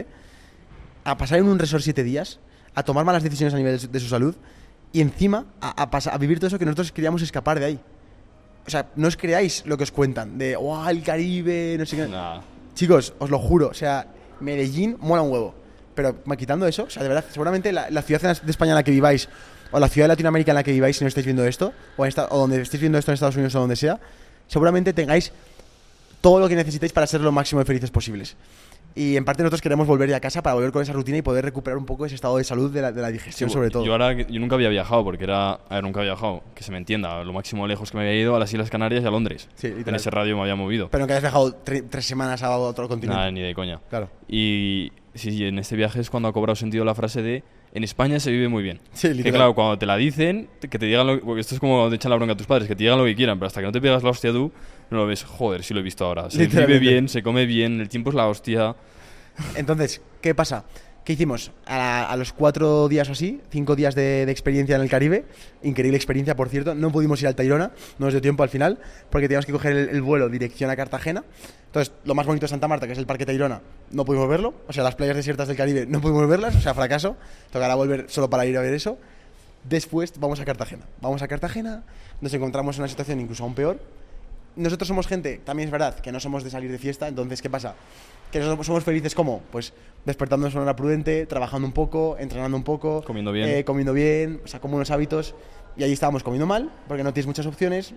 A pasar en un resort 7 días, a tomar malas decisiones a nivel de su salud y encima a vivir todo eso que nosotros queríamos escapar de ahí. O sea, no os creáis lo que os cuentan de, ¡oh, el Caribe! No sé qué. Nah. Chicos, os lo juro, o sea, Medellín mola un huevo. Pero quitando eso, o sea, de verdad, seguramente la ciudad de España en la que viváis, o la ciudad de Latinoamérica en la que viváis, si no estáis viendo esto, o donde estéis viendo esto en Estados Unidos o donde sea, seguramente tengáis todo lo que necesitáis para ser lo máximo de felices posibles. Y en parte nosotros queremos volver ya a casa para volver con esa rutina y poder recuperar un poco ese estado de salud de la digestión, Sí, sobre todo. Yo nunca había viajado, porque nunca había viajado, que se me entienda, lo máximo lejos que me había ido a las Islas Canarias y a Londres. Sí, literal. En ese radio me había movido. Pero que hayas viajado 3 semanas a otro continente. Nada, ni de coña. Claro. Y sí, en este viaje es cuando ha cobrado sentido la frase de en España se vive muy bien. Sí, literal. Que claro, cuando te la dicen, que te digan porque esto es como cuando te echan la bronca a tus padres, que te digan lo que quieran, pero hasta que no te pegas la hostia tú, no lo ves. Joder, sí lo he visto ahora. Se vive bien, se come bien, el tiempo es la hostia. Entonces, ¿qué pasa? ¿Qué hicimos? A los 4 días o así, 5 días de experiencia en el Caribe, increíble experiencia, por cierto, no pudimos ir al Tayrona, no nos dio tiempo al final, porque teníamos que coger el vuelo dirección a Cartagena. Entonces, lo más bonito de Santa Marta, que es el Parque Tayrona, no pudimos verlo, o sea, las playas desiertas del Caribe no pudimos verlas, o sea, fracaso, tocará volver solo para ir a ver eso. Después vamos a Cartagena, nos encontramos en una situación incluso aún peor. Nosotros somos gente, también es verdad, que no somos de salir de fiesta, entonces, ¿qué pasa? Que nosotros somos felices como, pues despertándonos a una hora prudente, trabajando un poco, entrenando un poco, Comiendo bien, o sea, como unos hábitos. Y ahí estábamos comiendo mal, porque no tienes muchas opciones,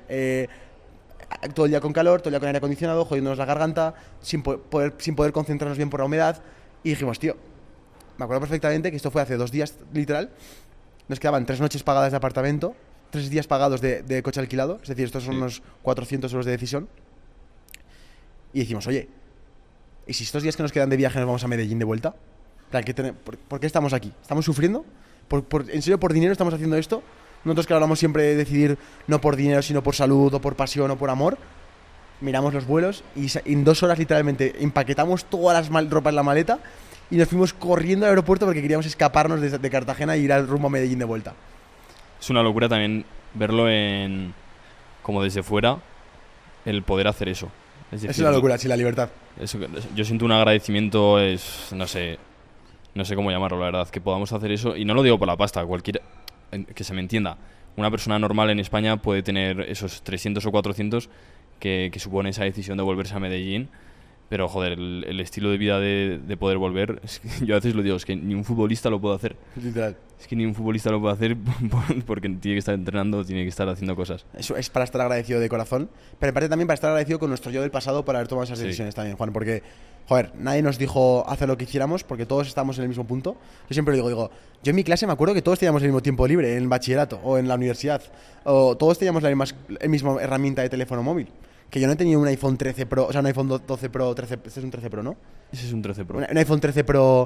todo el día con calor, todo el día con aire acondicionado, jodiéndonos la garganta, sin poder concentrarnos bien por la humedad. Y dijimos, tío, me acuerdo perfectamente que esto fue hace 2 días, literal, nos quedaban 3 noches pagadas de apartamento, 3 días pagados de coche alquilado, es decir, estos son unos 400 euros de decisión. Y decimos, oye, ¿y si estos días que nos quedan de viaje nos vamos a Medellín de vuelta? ¿Por qué estamos aquí? ¿Estamos sufriendo? ¿En serio por dinero estamos haciendo esto? Nosotros que hablamos siempre de decidir no por dinero, sino por salud, o por pasión, o por amor. Miramos los vuelos y en 2 horas literalmente empaquetamos todas las ropas en la maleta y nos fuimos corriendo al aeropuerto porque queríamos escaparnos de Cartagena e ir al rumbo a Medellín de vuelta. Es una locura también verlo como desde fuera, el poder hacer eso. Es una locura, sí, la libertad. Yo siento un agradecimiento, no sé cómo llamarlo, la verdad, que podamos hacer eso. Y no lo digo por la pasta, que se me entienda. Una persona normal en España puede tener esos 300 o 400 que supone esa decisión de volverse a Medellín. Pero, joder, el estilo de vida de poder volver, es que yo a veces lo digo, es que ni un futbolista lo puede hacer. Literal. Es que ni un futbolista lo puede hacer porque tiene que estar entrenando, tiene que estar haciendo cosas. Eso es para estar agradecido de corazón, pero en parte también para estar agradecido con nuestro yo del pasado por haber tomado esas decisiones también, Juan, porque, joder, nadie nos dijo hacer lo que hiciéramos porque todos estábamos en el mismo punto. Yo siempre lo digo, yo en mi clase me acuerdo que todos teníamos el mismo tiempo libre en el bachillerato o en la universidad, o todos teníamos la misma herramienta de teléfono móvil. Que yo no he tenido un iPhone 13 Pro, o sea, un iPhone 12 Pro, este es un 13 Pro, ¿no? Ese es un 13 Pro. Un iPhone 13 Pro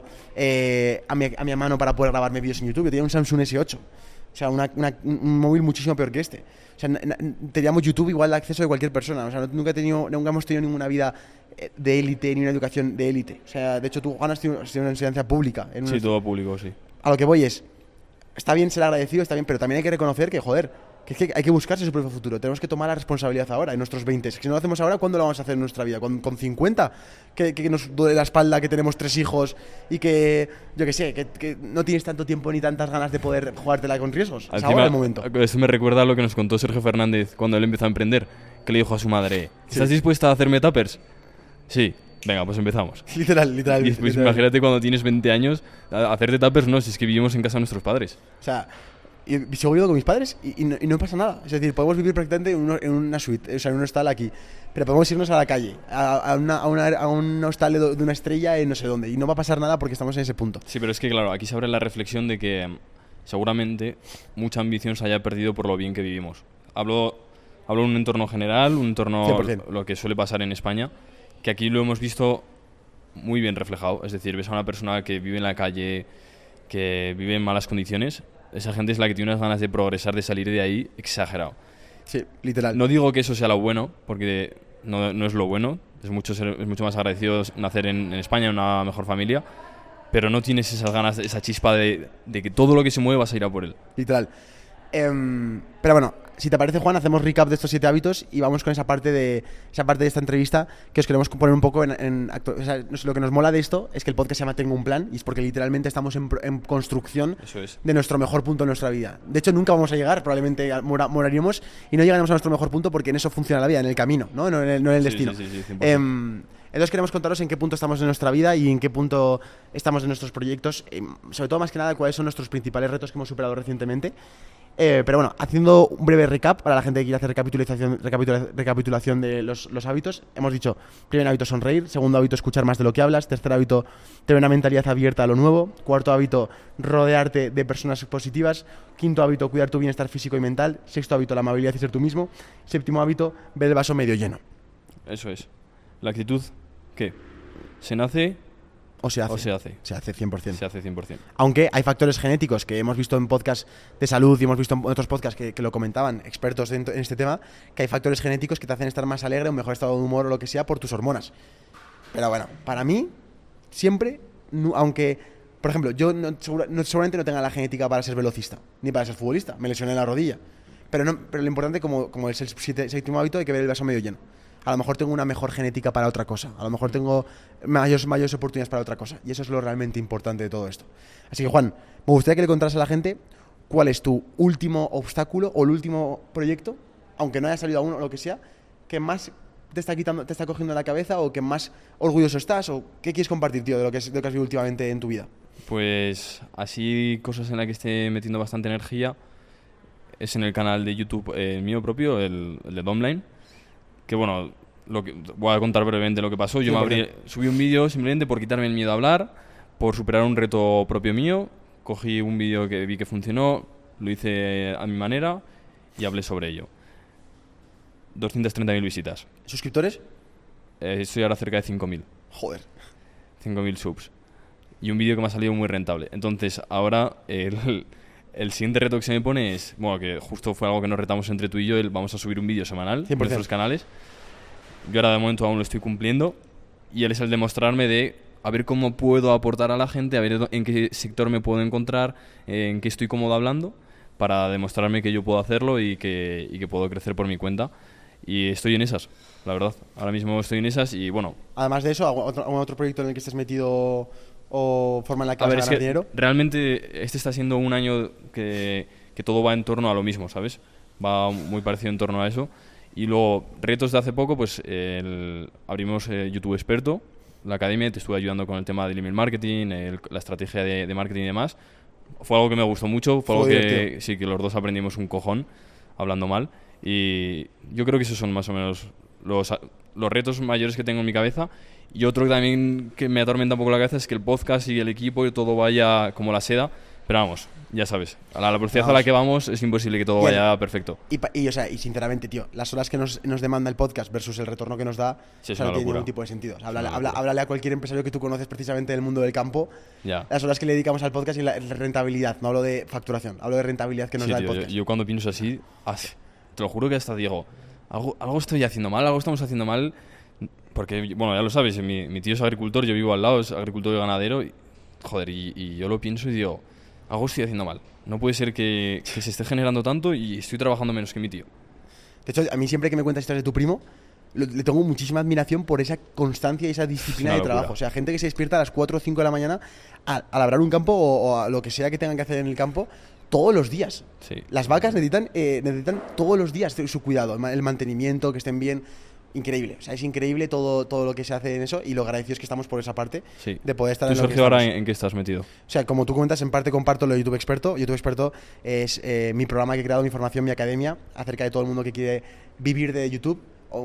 a mi mano para poder grabarme vídeos en YouTube. Yo tenía un Samsung S8. O sea, un móvil muchísimo peor que este. O sea, teníamos YouTube igual de acceso de cualquier persona. O sea, nunca hemos tenido ninguna vida de élite ni una educación de élite. O sea, de hecho, tú, Juan, has tenido una enseñanza pública. Sí, todo público, sí. A lo que voy es, está bien ser agradecido, está bien, pero también hay que reconocer que, joder, que hay que buscarse su propio futuro. Tenemos que tomar la responsabilidad ahora, en nuestros 20. Si no lo hacemos ahora, ¿cuándo lo vamos a hacer en nuestra vida? ¿Con 50? Que nos duele la espalda, que tenemos 3 hijos y que, yo qué sé, que no tienes tanto tiempo ni tantas ganas de poder jugártela con riesgos. Es ahora el momento. Eso me recuerda a lo que nos contó Sergio Fernández cuando él empezó a emprender, que le dijo a su madre, ¿estás dispuesta a hacerme tuppers? Sí. Venga, pues empezamos. Literal. Y pues imagínate cuando tienes 20 años, hacerte tuppers no, si es que vivimos en casa de nuestros padres. O sea, y sigo viviendo con mis padres y no pasa nada. Es decir, podemos vivir prácticamente en una suite, o sea, en un hostal aquí. Pero podemos irnos a la calle, a un hostal de una estrella en no sé dónde. Y no va a pasar nada porque estamos en ese punto. Sí, pero es que claro, aquí se abre la reflexión de que seguramente mucha ambición se haya perdido por lo bien que vivimos. Hablo en un entorno general, un entorno 100%. lo que suele pasar en España, que aquí lo hemos visto muy bien reflejado. Es decir, ves a una persona que vive en la calle, que vive en malas condiciones, esa gente es la que tiene unas ganas de progresar, de salir de ahí, exagerado. Sí, literal. No digo que eso sea lo bueno, porque no es lo bueno. Es mucho más agradecido nacer en España, en una mejor familia, pero no tienes esas ganas, esa chispa de que todo lo que se mueve vas a ir a por él. Literal. Pero bueno, si te parece, Juan, hacemos recap de estos 7 hábitos y vamos con esa parte de esta entrevista que os queremos poner un poco o sea, lo que nos mola de esto es que el podcast se llama Tengo un plan y es porque literalmente estamos en construcción de nuestro mejor punto en nuestra vida. De hecho, nunca vamos a llegar, probablemente moraríamos y no llegaremos a nuestro mejor punto porque en eso funciona la vida, en el camino, no en el destino. Sí, 100%. Entonces queremos contaros en qué punto estamos en nuestra vida y en qué punto estamos en nuestros proyectos, sobre todo más que nada cuáles son nuestros principales retos que hemos superado recientemente. Pero bueno, haciendo un breve recap para la gente que quiere hacer recapitulación de los hábitos. Hemos dicho, primer hábito, sonreír. Segundo hábito, escuchar más de lo que hablas. Tercer hábito, tener una mentalidad abierta a lo nuevo. Cuarto hábito, rodearte de personas positivas. Quinto hábito, cuidar tu bienestar físico y mental. Sexto hábito, la amabilidad y ser tú mismo. Séptimo hábito, ver el vaso medio lleno. Eso es. La actitud, ¿qué? ¿Se nace o se hace? Se hace 100%. Se hace 100%. Aunque hay factores genéticos que hemos visto en podcasts de salud y hemos visto en otros podcasts que lo comentaban expertos en este tema, que hay factores genéticos que te hacen estar más alegre, un mejor estado de humor o lo que sea por tus hormonas. Pero bueno, para mí, siempre, aunque, por ejemplo, yo seguramente no tenga la genética para ser velocista, ni para ser futbolista, me lesioné la rodilla. Pero lo importante, como es el séptimo hábito, hay que ver el vaso medio lleno. A lo mejor tengo una mejor genética para otra cosa. A lo mejor tengo mayores oportunidades para otra cosa. Y eso es lo realmente importante de todo esto. Así que, Juan, me gustaría que le contaras a la gente cuál es tu último obstáculo o el último proyecto, aunque no haya salido aún o lo que sea, que más te está cogiendo la cabeza o que más orgulloso estás o qué quieres compartir, tío, de lo que has vivido últimamente en tu vida. Pues así, cosas en las que esté metiendo bastante energía es en el canal de YouTube mío propio, el de Domline. Que bueno, voy a contar brevemente lo que pasó. Yo subí un vídeo simplemente por quitarme el miedo a hablar, por superar un reto propio mío. Cogí un vídeo que vi que funcionó, lo hice a mi manera y hablé sobre ello. 230.000 visitas. ¿Suscriptores? Estoy ahora cerca de 5.000. Joder. 5.000 subs. Y un vídeo que me ha salido muy rentable. Entonces, ahora el siguiente reto que se me pone es, bueno, que justo fue algo que nos retamos entre tú y yo, vamos a subir un vídeo semanal 100%. en nuestros canales. Yo ahora de momento aún lo estoy cumpliendo y él es el de mostrarme de a ver cómo puedo aportar a la gente, a ver en qué sector me puedo encontrar, en qué estoy cómodo hablando, para demostrarme que yo puedo hacerlo y que puedo crecer por mi cuenta. Y estoy en esas, la verdad. Ahora mismo estoy en esas y bueno. Además de eso, ¿algún otro proyecto en el que estés metido o forma en la que vas a ganar dinero? Realmente este está siendo un año que todo va en torno a lo mismo, ¿sabes? Va muy parecido en torno a eso. Y luego, retos de hace poco, pues abrimos YouTube Experto, la academia, te estuve ayudando con el tema del email marketing, la estrategia de marketing y demás. Fue algo que me gustó mucho, fue algo que sí, que los dos aprendimos un cojón, hablando mal. Y yo creo que esos son más o menos los retos mayores que tengo en mi cabeza. Y otro también que me atormenta un poco la cabeza es que el podcast y el equipo y todo vaya como la seda. Pero vamos, ya sabes, a la velocidad a la que vamos es imposible que todo vaya perfecto. Y sinceramente, tío, las horas que nos demanda el podcast versus el retorno que nos da, sí, no tiene ningún tipo de sentido. O sea, háblale a cualquier empresario que tú conoces precisamente del mundo del campo, las horas que le dedicamos al podcast y la rentabilidad. No hablo de facturación, hablo de rentabilidad que nos da el podcast. Yo cuando pienso así, te lo juro que hasta digo, algo estoy haciendo mal, algo estamos haciendo mal. Porque, bueno, ya lo sabes, mi tío es agricultor, yo vivo al lado, es agricultor y ganadero. Y yo lo pienso y digo, algo estoy haciendo mal. No puede ser que se esté generando tanto y estoy trabajando menos que mi tío. De hecho, a mí siempre que me cuentas historias de tu primo, le tengo muchísima admiración por esa constancia y esa disciplina de trabajo. O sea, gente que se despierta a las 4 o 5 de la mañana a labrar un campo o a lo que sea que tengan que hacer en el campo todos los días. Sí. Las vacas necesitan todos los días su cuidado, el mantenimiento, que estén bien. increíble. O sea, es increíble todo lo que se hace en eso y lo agradecidos que estamos por esa parte Sí. de poder estar ¿Tú, en lo que Sergio, ahora estamos. en qué estás metido? O sea, como tú comentas, en parte comparto lo de YouTube Experto. YouTube Experto es mi programa que he creado, mi formación, mi academia, acerca de todo el mundo que quiere vivir de YouTube,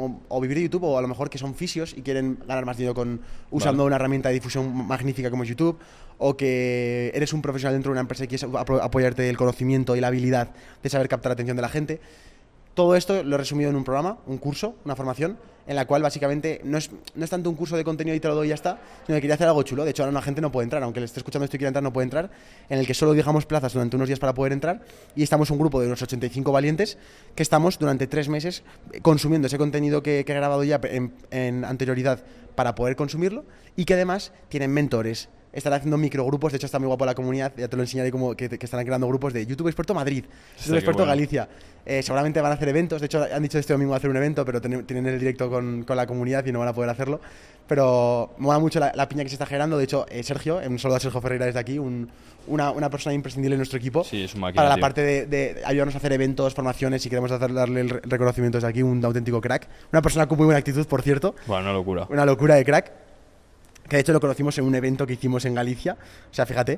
o vivir de YouTube, o a lo mejor que son fisios y quieren ganar más dinero usando una herramienta de difusión magnífica como es YouTube, o que eres un profesional dentro de una empresa y quieres apoyarte el conocimiento y la habilidad de saber captar la atención de la gente. Todo esto lo he resumido en un programa, un curso, una formación, en la cual básicamente no es tanto un curso de contenido y te lo doy y ya está, sino que quería hacer algo chulo. De hecho, ahora una gente no puede entrar, aunque le esté escuchando esto y quiera entrar, no puede entrar, en el que solo dejamos plazas durante unos días para poder entrar, y estamos un grupo de unos 85 valientes que estamos durante 3 meses consumiendo ese contenido que he grabado ya en anterioridad para poder consumirlo, y que además tienen mentores. Están haciendo microgrupos, de hecho está muy guapo la comunidad, ya te lo enseñaré como que están creando grupos de YouTube Experto Madrid, YouTube Experto Galicia. Seguramente van a hacer eventos, de hecho han dicho este domingo hacer un evento, pero tienen el directo con la comunidad y no van a poder hacerlo. Pero me mola mucho la piña que se está generando. De hecho, Sergio, un saludo a Sergio Ferreira desde aquí, una persona imprescindible en nuestro equipo. Sí, es un máquina, para la tío. parte de ayudarnos a hacer eventos, formaciones, y queremos darle el reconocimiento desde aquí, un auténtico crack. Una persona con muy buena actitud, por cierto. Bueno, una locura. Una locura de crack. Que de hecho lo conocimos en un evento que hicimos en Galicia, o sea, fíjate,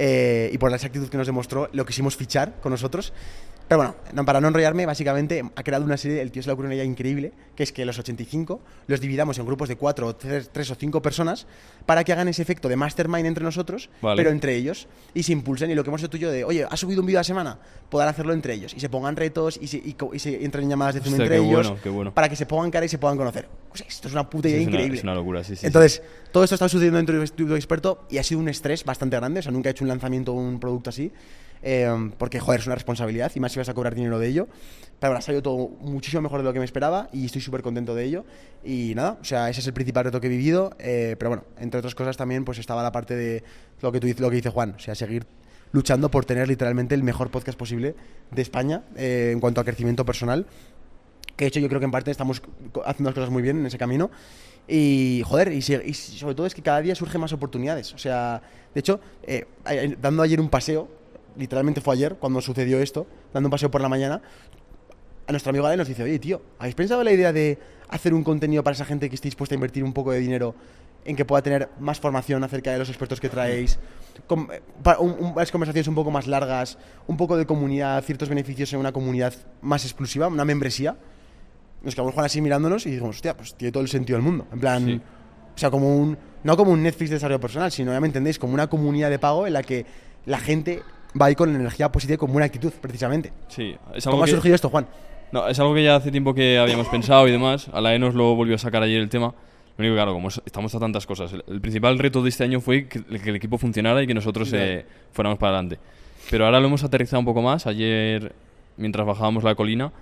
y por la actitud que nos demostró, lo quisimos fichar con nosotros. Pero bueno, para no enrollarme, básicamente ha creado una serie, el tío se le ocurrió una idea increíble, que es que los 85 los dividamos en grupos de 4 o 3 o 5 personas para que hagan ese efecto de mastermind entre nosotros, Vale. pero entre ellos, y se impulsen. Y lo que hemos hecho tú y yo de, oye, ¿has subido un vídeo a la semana? Poder hacerlo entre ellos, y se pongan retos, y se entren en llamadas de Zoom Hostia, entre qué ellos, bueno, qué bueno. para que se pongan cara y se puedan conocer. O sea, esto es una puta Sí, idea es increíble. Es una locura, sí, sí. Entonces, todo esto está sucediendo dentro de YouTube Experto y ha sido un estrés bastante grande. O sea, nunca he hecho un lanzamiento o un producto así. Porque, joder, es una responsabilidad y más si vas a cobrar dinero de ello. Pero ahora ha salido todo muchísimo mejor de lo que me esperaba y estoy súper contento de ello. Y nada, o sea, ese es el principal reto que he vivido. Pero bueno, entre otras cosas también pues estaba la parte de lo que dice Juan. O sea, seguir luchando por tener literalmente el mejor podcast posible de España en cuanto a crecimiento personal. Que de hecho yo creo que en parte estamos haciendo las cosas muy bien en ese camino. Y joder, y sobre todo es que cada día surgen más oportunidades. O sea, de hecho, dando ayer un paseo, literalmente fue ayer cuando sucedió esto, dando un paseo por la mañana, a nuestro amigo Ale nos dice, oye tío, ¿habéis pensado en la idea de hacer un contenido para esa gente que esté dispuesta a invertir un poco de dinero en que pueda tener más formación acerca de los expertos que traéis, unas conversaciones un poco más largas, un poco de comunidad, ciertos beneficios en una comunidad más exclusiva, una membresía? Nos quedamos Juan así mirándonos y dijimos, hostia, pues tiene todo el sentido del mundo. En plan, Sí. o sea, no como un Netflix de desarrollo personal, sino, ya me entendéis, como una comunidad de pago en la que la gente va ahí con energía positiva y con buena actitud, precisamente. Sí, es algo ¿Cómo ha que... surgido esto, Juan? No, es algo que ya hace tiempo que habíamos pensado y demás. A la E nos lo volvió a sacar ayer el tema. Lo único que, claro, como estamos a tantas cosas, el principal reto de este año fue que el equipo funcionara y que nosotros fuéramos para adelante. Pero ahora lo hemos aterrizado un poco más. Ayer, mientras bajábamos la colina,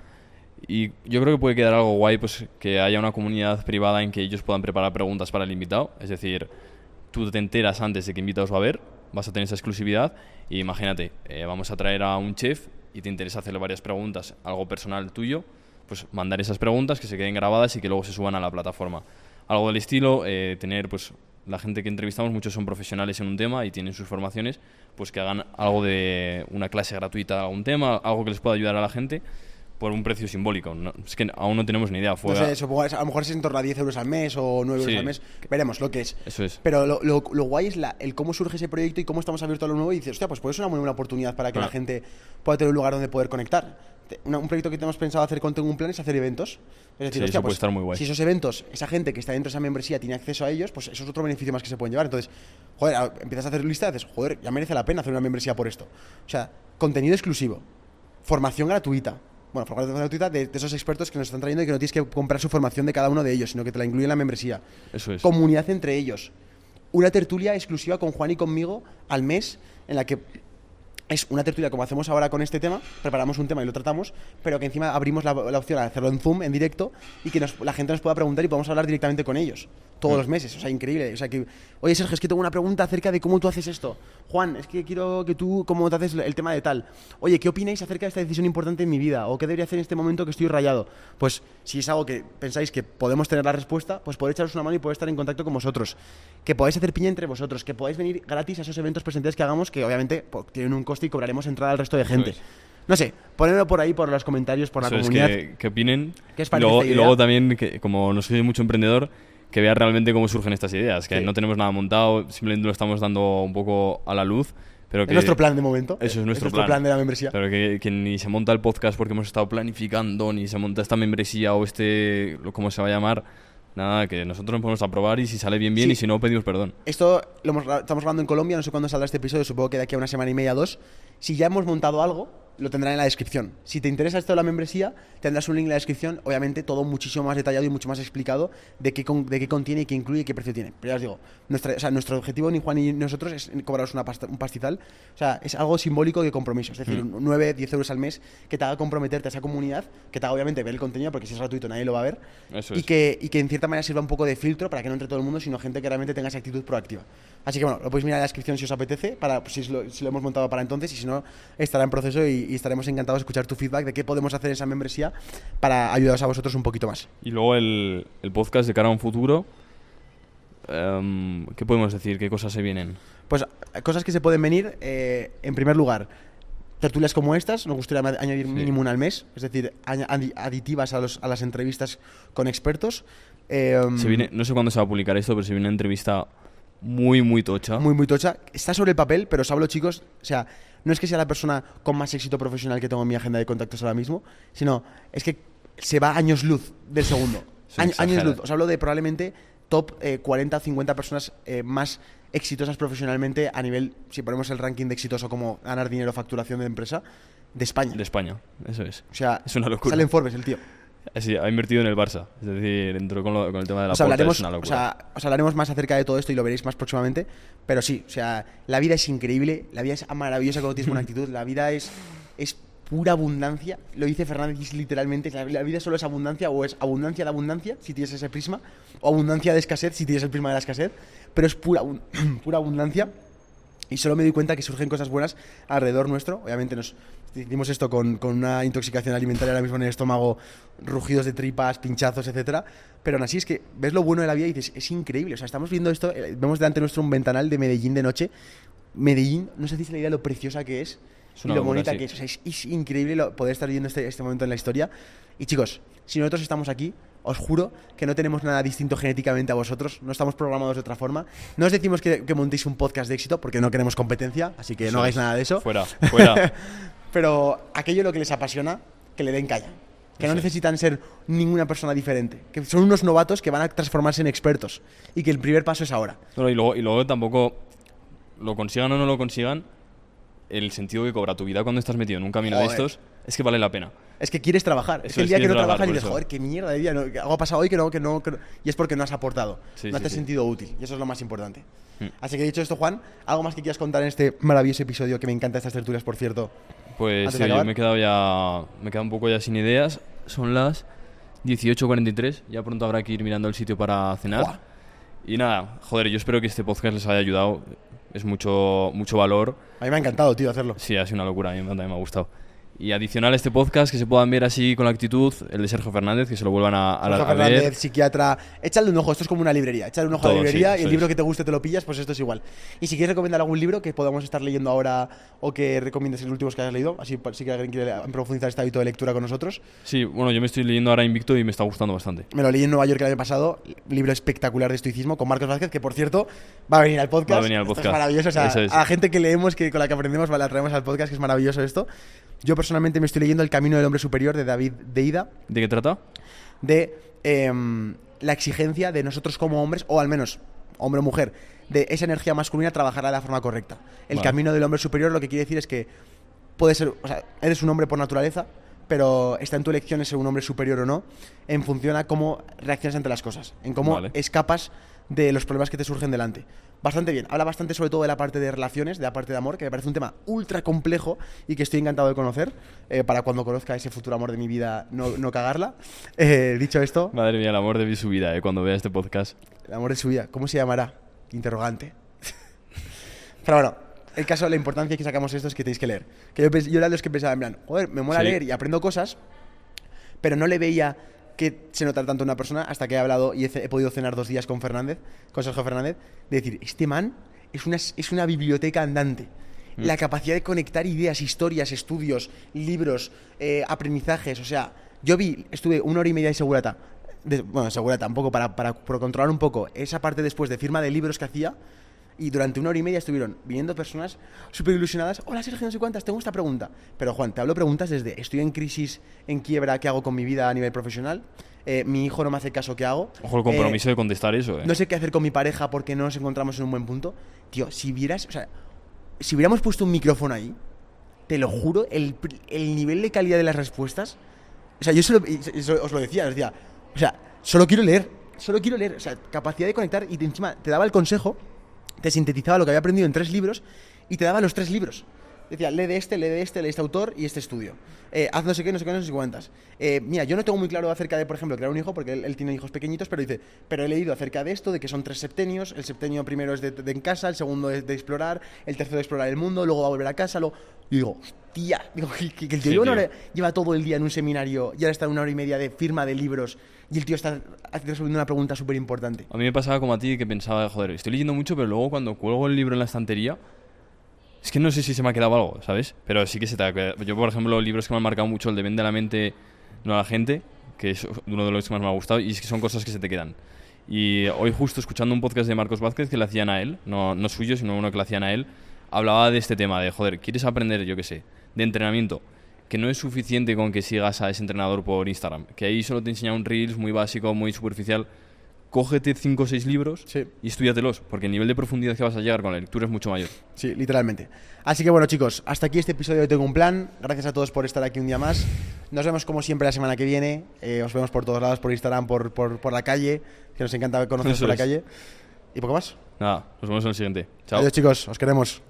y yo creo que puede quedar algo guay, pues que haya una comunidad privada en que ellos puedan preparar preguntas para el invitado. Es decir, tú te enteras antes de qué invitados va a haber, vas a tener esa exclusividad. Y imagínate, vamos a traer a un chef y te interesa hacerle varias preguntas, algo personal tuyo, pues mandar esas preguntas que se queden grabadas y que luego se suban a la plataforma. Algo del estilo, tener pues la gente que entrevistamos, muchos son profesionales en un tema y tienen sus formaciones, pues que hagan algo de una clase gratuita de algún tema, algo que les pueda ayudar a la gente por un precio simbólico. No, es que aún no tenemos ni idea. No sé, supongo, a lo mejor es en torno a 10 euros al mes o 9 euros al mes. Veremos lo que es. Eso es. Pero lo guay es el cómo surge ese proyecto y cómo estamos abiertos a lo nuevo. Y dices, hostia, pues puede ser una muy buena oportunidad para que la gente pueda tener un lugar donde poder conectar. Un proyecto que tenemos pensado hacer con Tengo un Plan es hacer eventos. Es decir, Sí, hostia, eso puede pues, estar muy guay. si esos eventos, esa gente que está dentro de esa membresía tiene acceso a ellos, pues eso es otro beneficio más que se pueden llevar. Entonces, joder, empiezas a hacer lista y dices, joder, ya merece la pena hacer una membresía por esto. O sea, contenido exclusivo, formación gratuita. Bueno, formación gratuita de esos expertos que nos están trayendo y que no tienes que comprar su formación de cada uno de ellos, sino que te la incluye en la membresía. Eso es. Comunidad entre ellos. Una tertulia exclusiva con Juan y conmigo al mes, en la que es una tertulia como hacemos ahora con este tema, preparamos un tema y lo tratamos, pero que encima abrimos la opción a hacerlo en Zoom, en directo, y que la gente nos pueda preguntar y podamos hablar directamente con ellos todos los meses. O sea, increíble. O sea, que, oye, Sergio, es que tengo una pregunta acerca de cómo tú haces esto. Juan, es que quiero que tú, cómo te haces el tema de tal. Oye, ¿qué opináis acerca de esta decisión importante en mi vida? ¿O qué debería hacer en este momento que estoy rayado? Pues si es algo que pensáis que podemos tener la respuesta, pues poder echaros una mano y poder estar en contacto con vosotros. Que podáis hacer piña entre vosotros, que podáis venir gratis a esos eventos presenciales que hagamos, que obviamente tienen un coste y cobraremos entrada al resto de gente. No sé, ponedlo por ahí, por los comentarios, por Eso la es, comunidad. que opinen. ¿Qué os Y parece luego, esta y idea? luego también, que como no soy mucho emprendedor, que vea realmente cómo surgen estas ideas. Que Sí. no tenemos nada montado, simplemente lo estamos dando un poco a la luz. Pero que Es nuestro plan de momento. Eso es nuestro plan de la membresía. Pero que ni se monta el podcast porque hemos estado planificando, ni se monta esta membresía o ¿cómo se va a llamar? Nada, que nosotros nos podemos aprobar y si sale bien, Sí. y si no, pedimos perdón. Esto estamos grabando en Colombia, no sé cuándo saldrá este episodio, supongo que de aquí a una semana y media, 2. Si ya hemos montado algo, lo tendrán en la descripción. Si te interesa esto de la membresía, tendrás un link en la descripción, obviamente todo muchísimo más detallado y mucho más explicado de qué contiene, qué incluye y qué precio tiene. Pero ya os digo, nuestro objetivo, ni Juan ni nosotros, es cobraros un pastizal. O sea, es algo simbólico de compromiso. Es decir, 9, 10 euros al mes que te haga comprometerte a esa comunidad, que te haga obviamente ver el contenido, porque si es gratuito nadie lo va a ver. Eso y es. que en cierta manera sirva un poco de filtro para que no entre todo el mundo, sino gente que realmente tenga esa actitud proactiva. Así que bueno, lo podéis mirar en la descripción si os apetece, si lo hemos montado para entonces, y si no, estará en proceso y estaremos encantados de escuchar tu feedback de qué podemos hacer en esa membresía para ayudaros a vosotros un poquito más. Y luego el podcast de cara a un futuro. ¿Qué podemos decir? ¿Qué cosas se vienen? Pues cosas que se pueden venir, en primer lugar, tertulias como estas, nos gustaría añadir mínimo una al mes, es decir, aditivas a las entrevistas con expertos. Se viene, no sé cuándo se va a publicar esto, pero se viene una entrevista muy, muy tocha. Muy tocha. Está sobre el papel, pero os hablo, chicos, o sea, no es que sea la persona con más éxito profesional que tengo en mi agenda de contactos ahora mismo, sino es que se va años luz del segundo. Años luz. Os hablo de probablemente top 40 o 50 personas más exitosas profesionalmente a nivel, si ponemos el ranking de exitoso como ganar dinero, facturación de empresa, de España. De España, eso es. O sea, es una locura. Sale en Forbes el tío. Sí, ha invertido en el Barça. Es decir, entró con el tema de la porta, es una locura. Os hablaremos más acerca de todo esto y lo veréis más próximamente. Pero sí, o sea, la vida es increíble, la vida es maravillosa cuando tienes buena actitud, la vida es pura abundancia. Lo dice Fernández literalmente, la vida solo es abundancia, o es abundancia de abundancia si tienes ese prisma, o abundancia de escasez si tienes el prisma de la escasez, pero es pura abundancia. Y solo me doy cuenta que surgen cosas buenas alrededor nuestro. Obviamente nos hicimos esto con una intoxicación alimentaria ahora mismo en el estómago, rugidos de tripas, pinchazos, etcétera. Pero aún así es que ves lo bueno de la vida y dices, es increíble. O sea, estamos viendo esto, vemos delante nuestro un ventanal de Medellín de noche. Medellín, no sé si es la idea de lo preciosa que es y lo bonita que es. O sea, es increíble poder estar viviendo este momento en la historia. Y chicos, si nosotros estamos aquí, os juro que no tenemos nada distinto genéticamente a vosotros, no estamos programados de otra forma. No os decimos que montéis un podcast de éxito porque no queremos competencia, así que no hagáis nada de eso. Fuera. Pero aquello lo que les apasiona, que le den caña. Que no necesitan ser ninguna persona diferente. Que son unos novatos que van a transformarse en expertos. Y que el primer paso es ahora. No, y luego tampoco, lo consigan o no lo consigan, el sentido que cobra tu vida cuando estás metido en un camino de estos es que vale la pena. Es que quieres trabajar. Es que el día que no trabajas y dices, joder, qué mierda de día. Algo ha pasado hoy que no. Y es porque no has aportado. No te has sentido útil. Y eso es lo más importante. Así que dicho esto, Juan, ¿algo más que quieras contar en este maravilloso episodio? Que me encantan estas tertulias, por cierto. Pues sí, yo me he quedado un poco ya sin ideas. Son las 18:43. Ya pronto habrá que ir mirando el sitio para cenar. ¡Buah! Y nada, joder, yo espero que este podcast les haya ayudado. Es mucho valor. A mí me ha encantado, tío, hacerlo. Sí, ha sido una locura. A mí también me ha gustado. Y adicional a este podcast, que se puedan ver así con la actitud, el de Sergio Fernández, que se lo vuelvan a ver. Fernández, psiquiatra. Échale un ojo, esto es como una librería. Échale un ojo a la librería y el libro que te guste te lo pillas, pues esto es igual. Y si quieres recomendar algún libro que podamos estar leyendo ahora o que recomiendes los últimos que hayas leído, así si que alguien quiere profundizar este hábito de lectura con nosotros. Sí, bueno, yo me estoy leyendo ahora Invicto y me está gustando bastante. Me lo leí en Nueva York el año pasado, libro espectacular de estoicismo con Marcos Vázquez, que por cierto va a venir al podcast. Esto es maravilloso, o sea, a la gente que leemos, con la que aprendemos, la traemos al podcast, que es maravilloso esto. Yo personalmente me estoy leyendo El camino del hombre superior de David Deida. ¿De qué trata? De la exigencia de nosotros como hombres, o al menos hombre o mujer, de esa energía masculina trabajarla de la forma correcta. El camino del hombre superior lo que quiere decir es que puedes ser, o sea, eres un hombre por naturaleza, pero está en tu elección ser un hombre superior o no, en función a cómo reaccionas ante las cosas, en cómo escapas de los problemas que te surgen delante. Bastante bien, habla bastante sobre todo de la parte de relaciones, de la parte de amor, que me parece un tema ultra complejo y que estoy encantado de conocer, para cuando conozca ese futuro amor de mi vida no cagarla. Dicho esto... Madre mía, el amor de su vida, cuando vea este podcast. El amor de su vida, ¿cómo se llamará? Interrogante. Pero bueno, el caso, la importancia que sacamos esto es que tenéis que leer. Que yo era de los que pensaba en plan, joder, me mola leer y aprendo cosas, pero no le veía que se nota tanto una persona hasta que he hablado y he podido cenar 2 días con Sergio Fernández, de decir, este man es una biblioteca andante. la capacidad de conectar ideas, historias, estudios, libros, aprendizajes. O sea, estuve 1 hora y media de segurata. Bueno, segurata, un poco por controlar un poco esa parte después de firma de libros que hacía. Y durante 1 hora y media estuvieron viniendo personas súper ilusionadas. Hola Sergio, no sé cuántas, tengo esta pregunta. Pero Juan, te hablo preguntas desde estoy en crisis, en quiebra, ¿qué hago con mi vida a nivel profesional? Mi hijo no me hace caso, ¿qué hago? Ojo el compromiso de contestar eso. No sé qué hacer con mi pareja porque no nos encontramos en un buen punto. Tío, si vieras, o sea, si hubiéramos puesto un micrófono ahí, te lo juro, el nivel de calidad de las respuestas. O sea, yo os lo decía, o sea, solo quiero leer. O sea, capacidad de conectar y encima te daba el consejo, te sintetizaba lo que había aprendido en 3 libros y te daba los 3 libros. Decía, lee de este autor y este estudio. Haz no sé qué, no sé cuántas. Mira, yo no tengo muy claro acerca de, por ejemplo, crear un hijo, porque él tiene hijos pequeñitos, pero dice, pero he leído acerca de esto, de que son 3 septenios. El septenio primero es de en casa, el segundo es de explorar, el tercero de explorar el mundo, luego va a volver a casa, y digo, hostia, que el tío lleva todo el día en un seminario y ahora está en 1 hora y media de firma de libros y el tío está resolviendo una pregunta súper importante. A mí me pasaba como a ti, que pensaba, joder, estoy leyendo mucho, pero luego cuando cuelgo el libro en la estantería, es que no sé si se me ha quedado algo, ¿sabes? Pero sí que se te ha quedado. Yo, por ejemplo, libros que me han marcado mucho, el de Vende la mente, no a la gente, que es uno de los que más me ha gustado, y es que son cosas que se te quedan. Y hoy justo escuchando un podcast de Marcos Vázquez que le hacían a él, no suyo, sino uno que le hacían a él, hablaba de este tema, de, joder, ¿quieres aprender, yo qué sé, de entrenamiento? Que no es suficiente con que sigas a ese entrenador por Instagram, que ahí solo te enseña un Reels muy básico, muy superficial. Cógete 5 o 6 libros y estudiatelos, porque el nivel de profundidad que vas a llegar con la lectura es mucho mayor. Sí, literalmente. Así que bueno, chicos, hasta aquí este episodio de Tengo un Plan. Gracias a todos por estar aquí un día más. Nos vemos como siempre la semana que viene. Os vemos por todos lados, por Instagram, por la calle, que nos encanta conoceros por la calle. ¿Y poco más? Nada, nos vemos en el siguiente. Chao. Adiós, chicos, os queremos.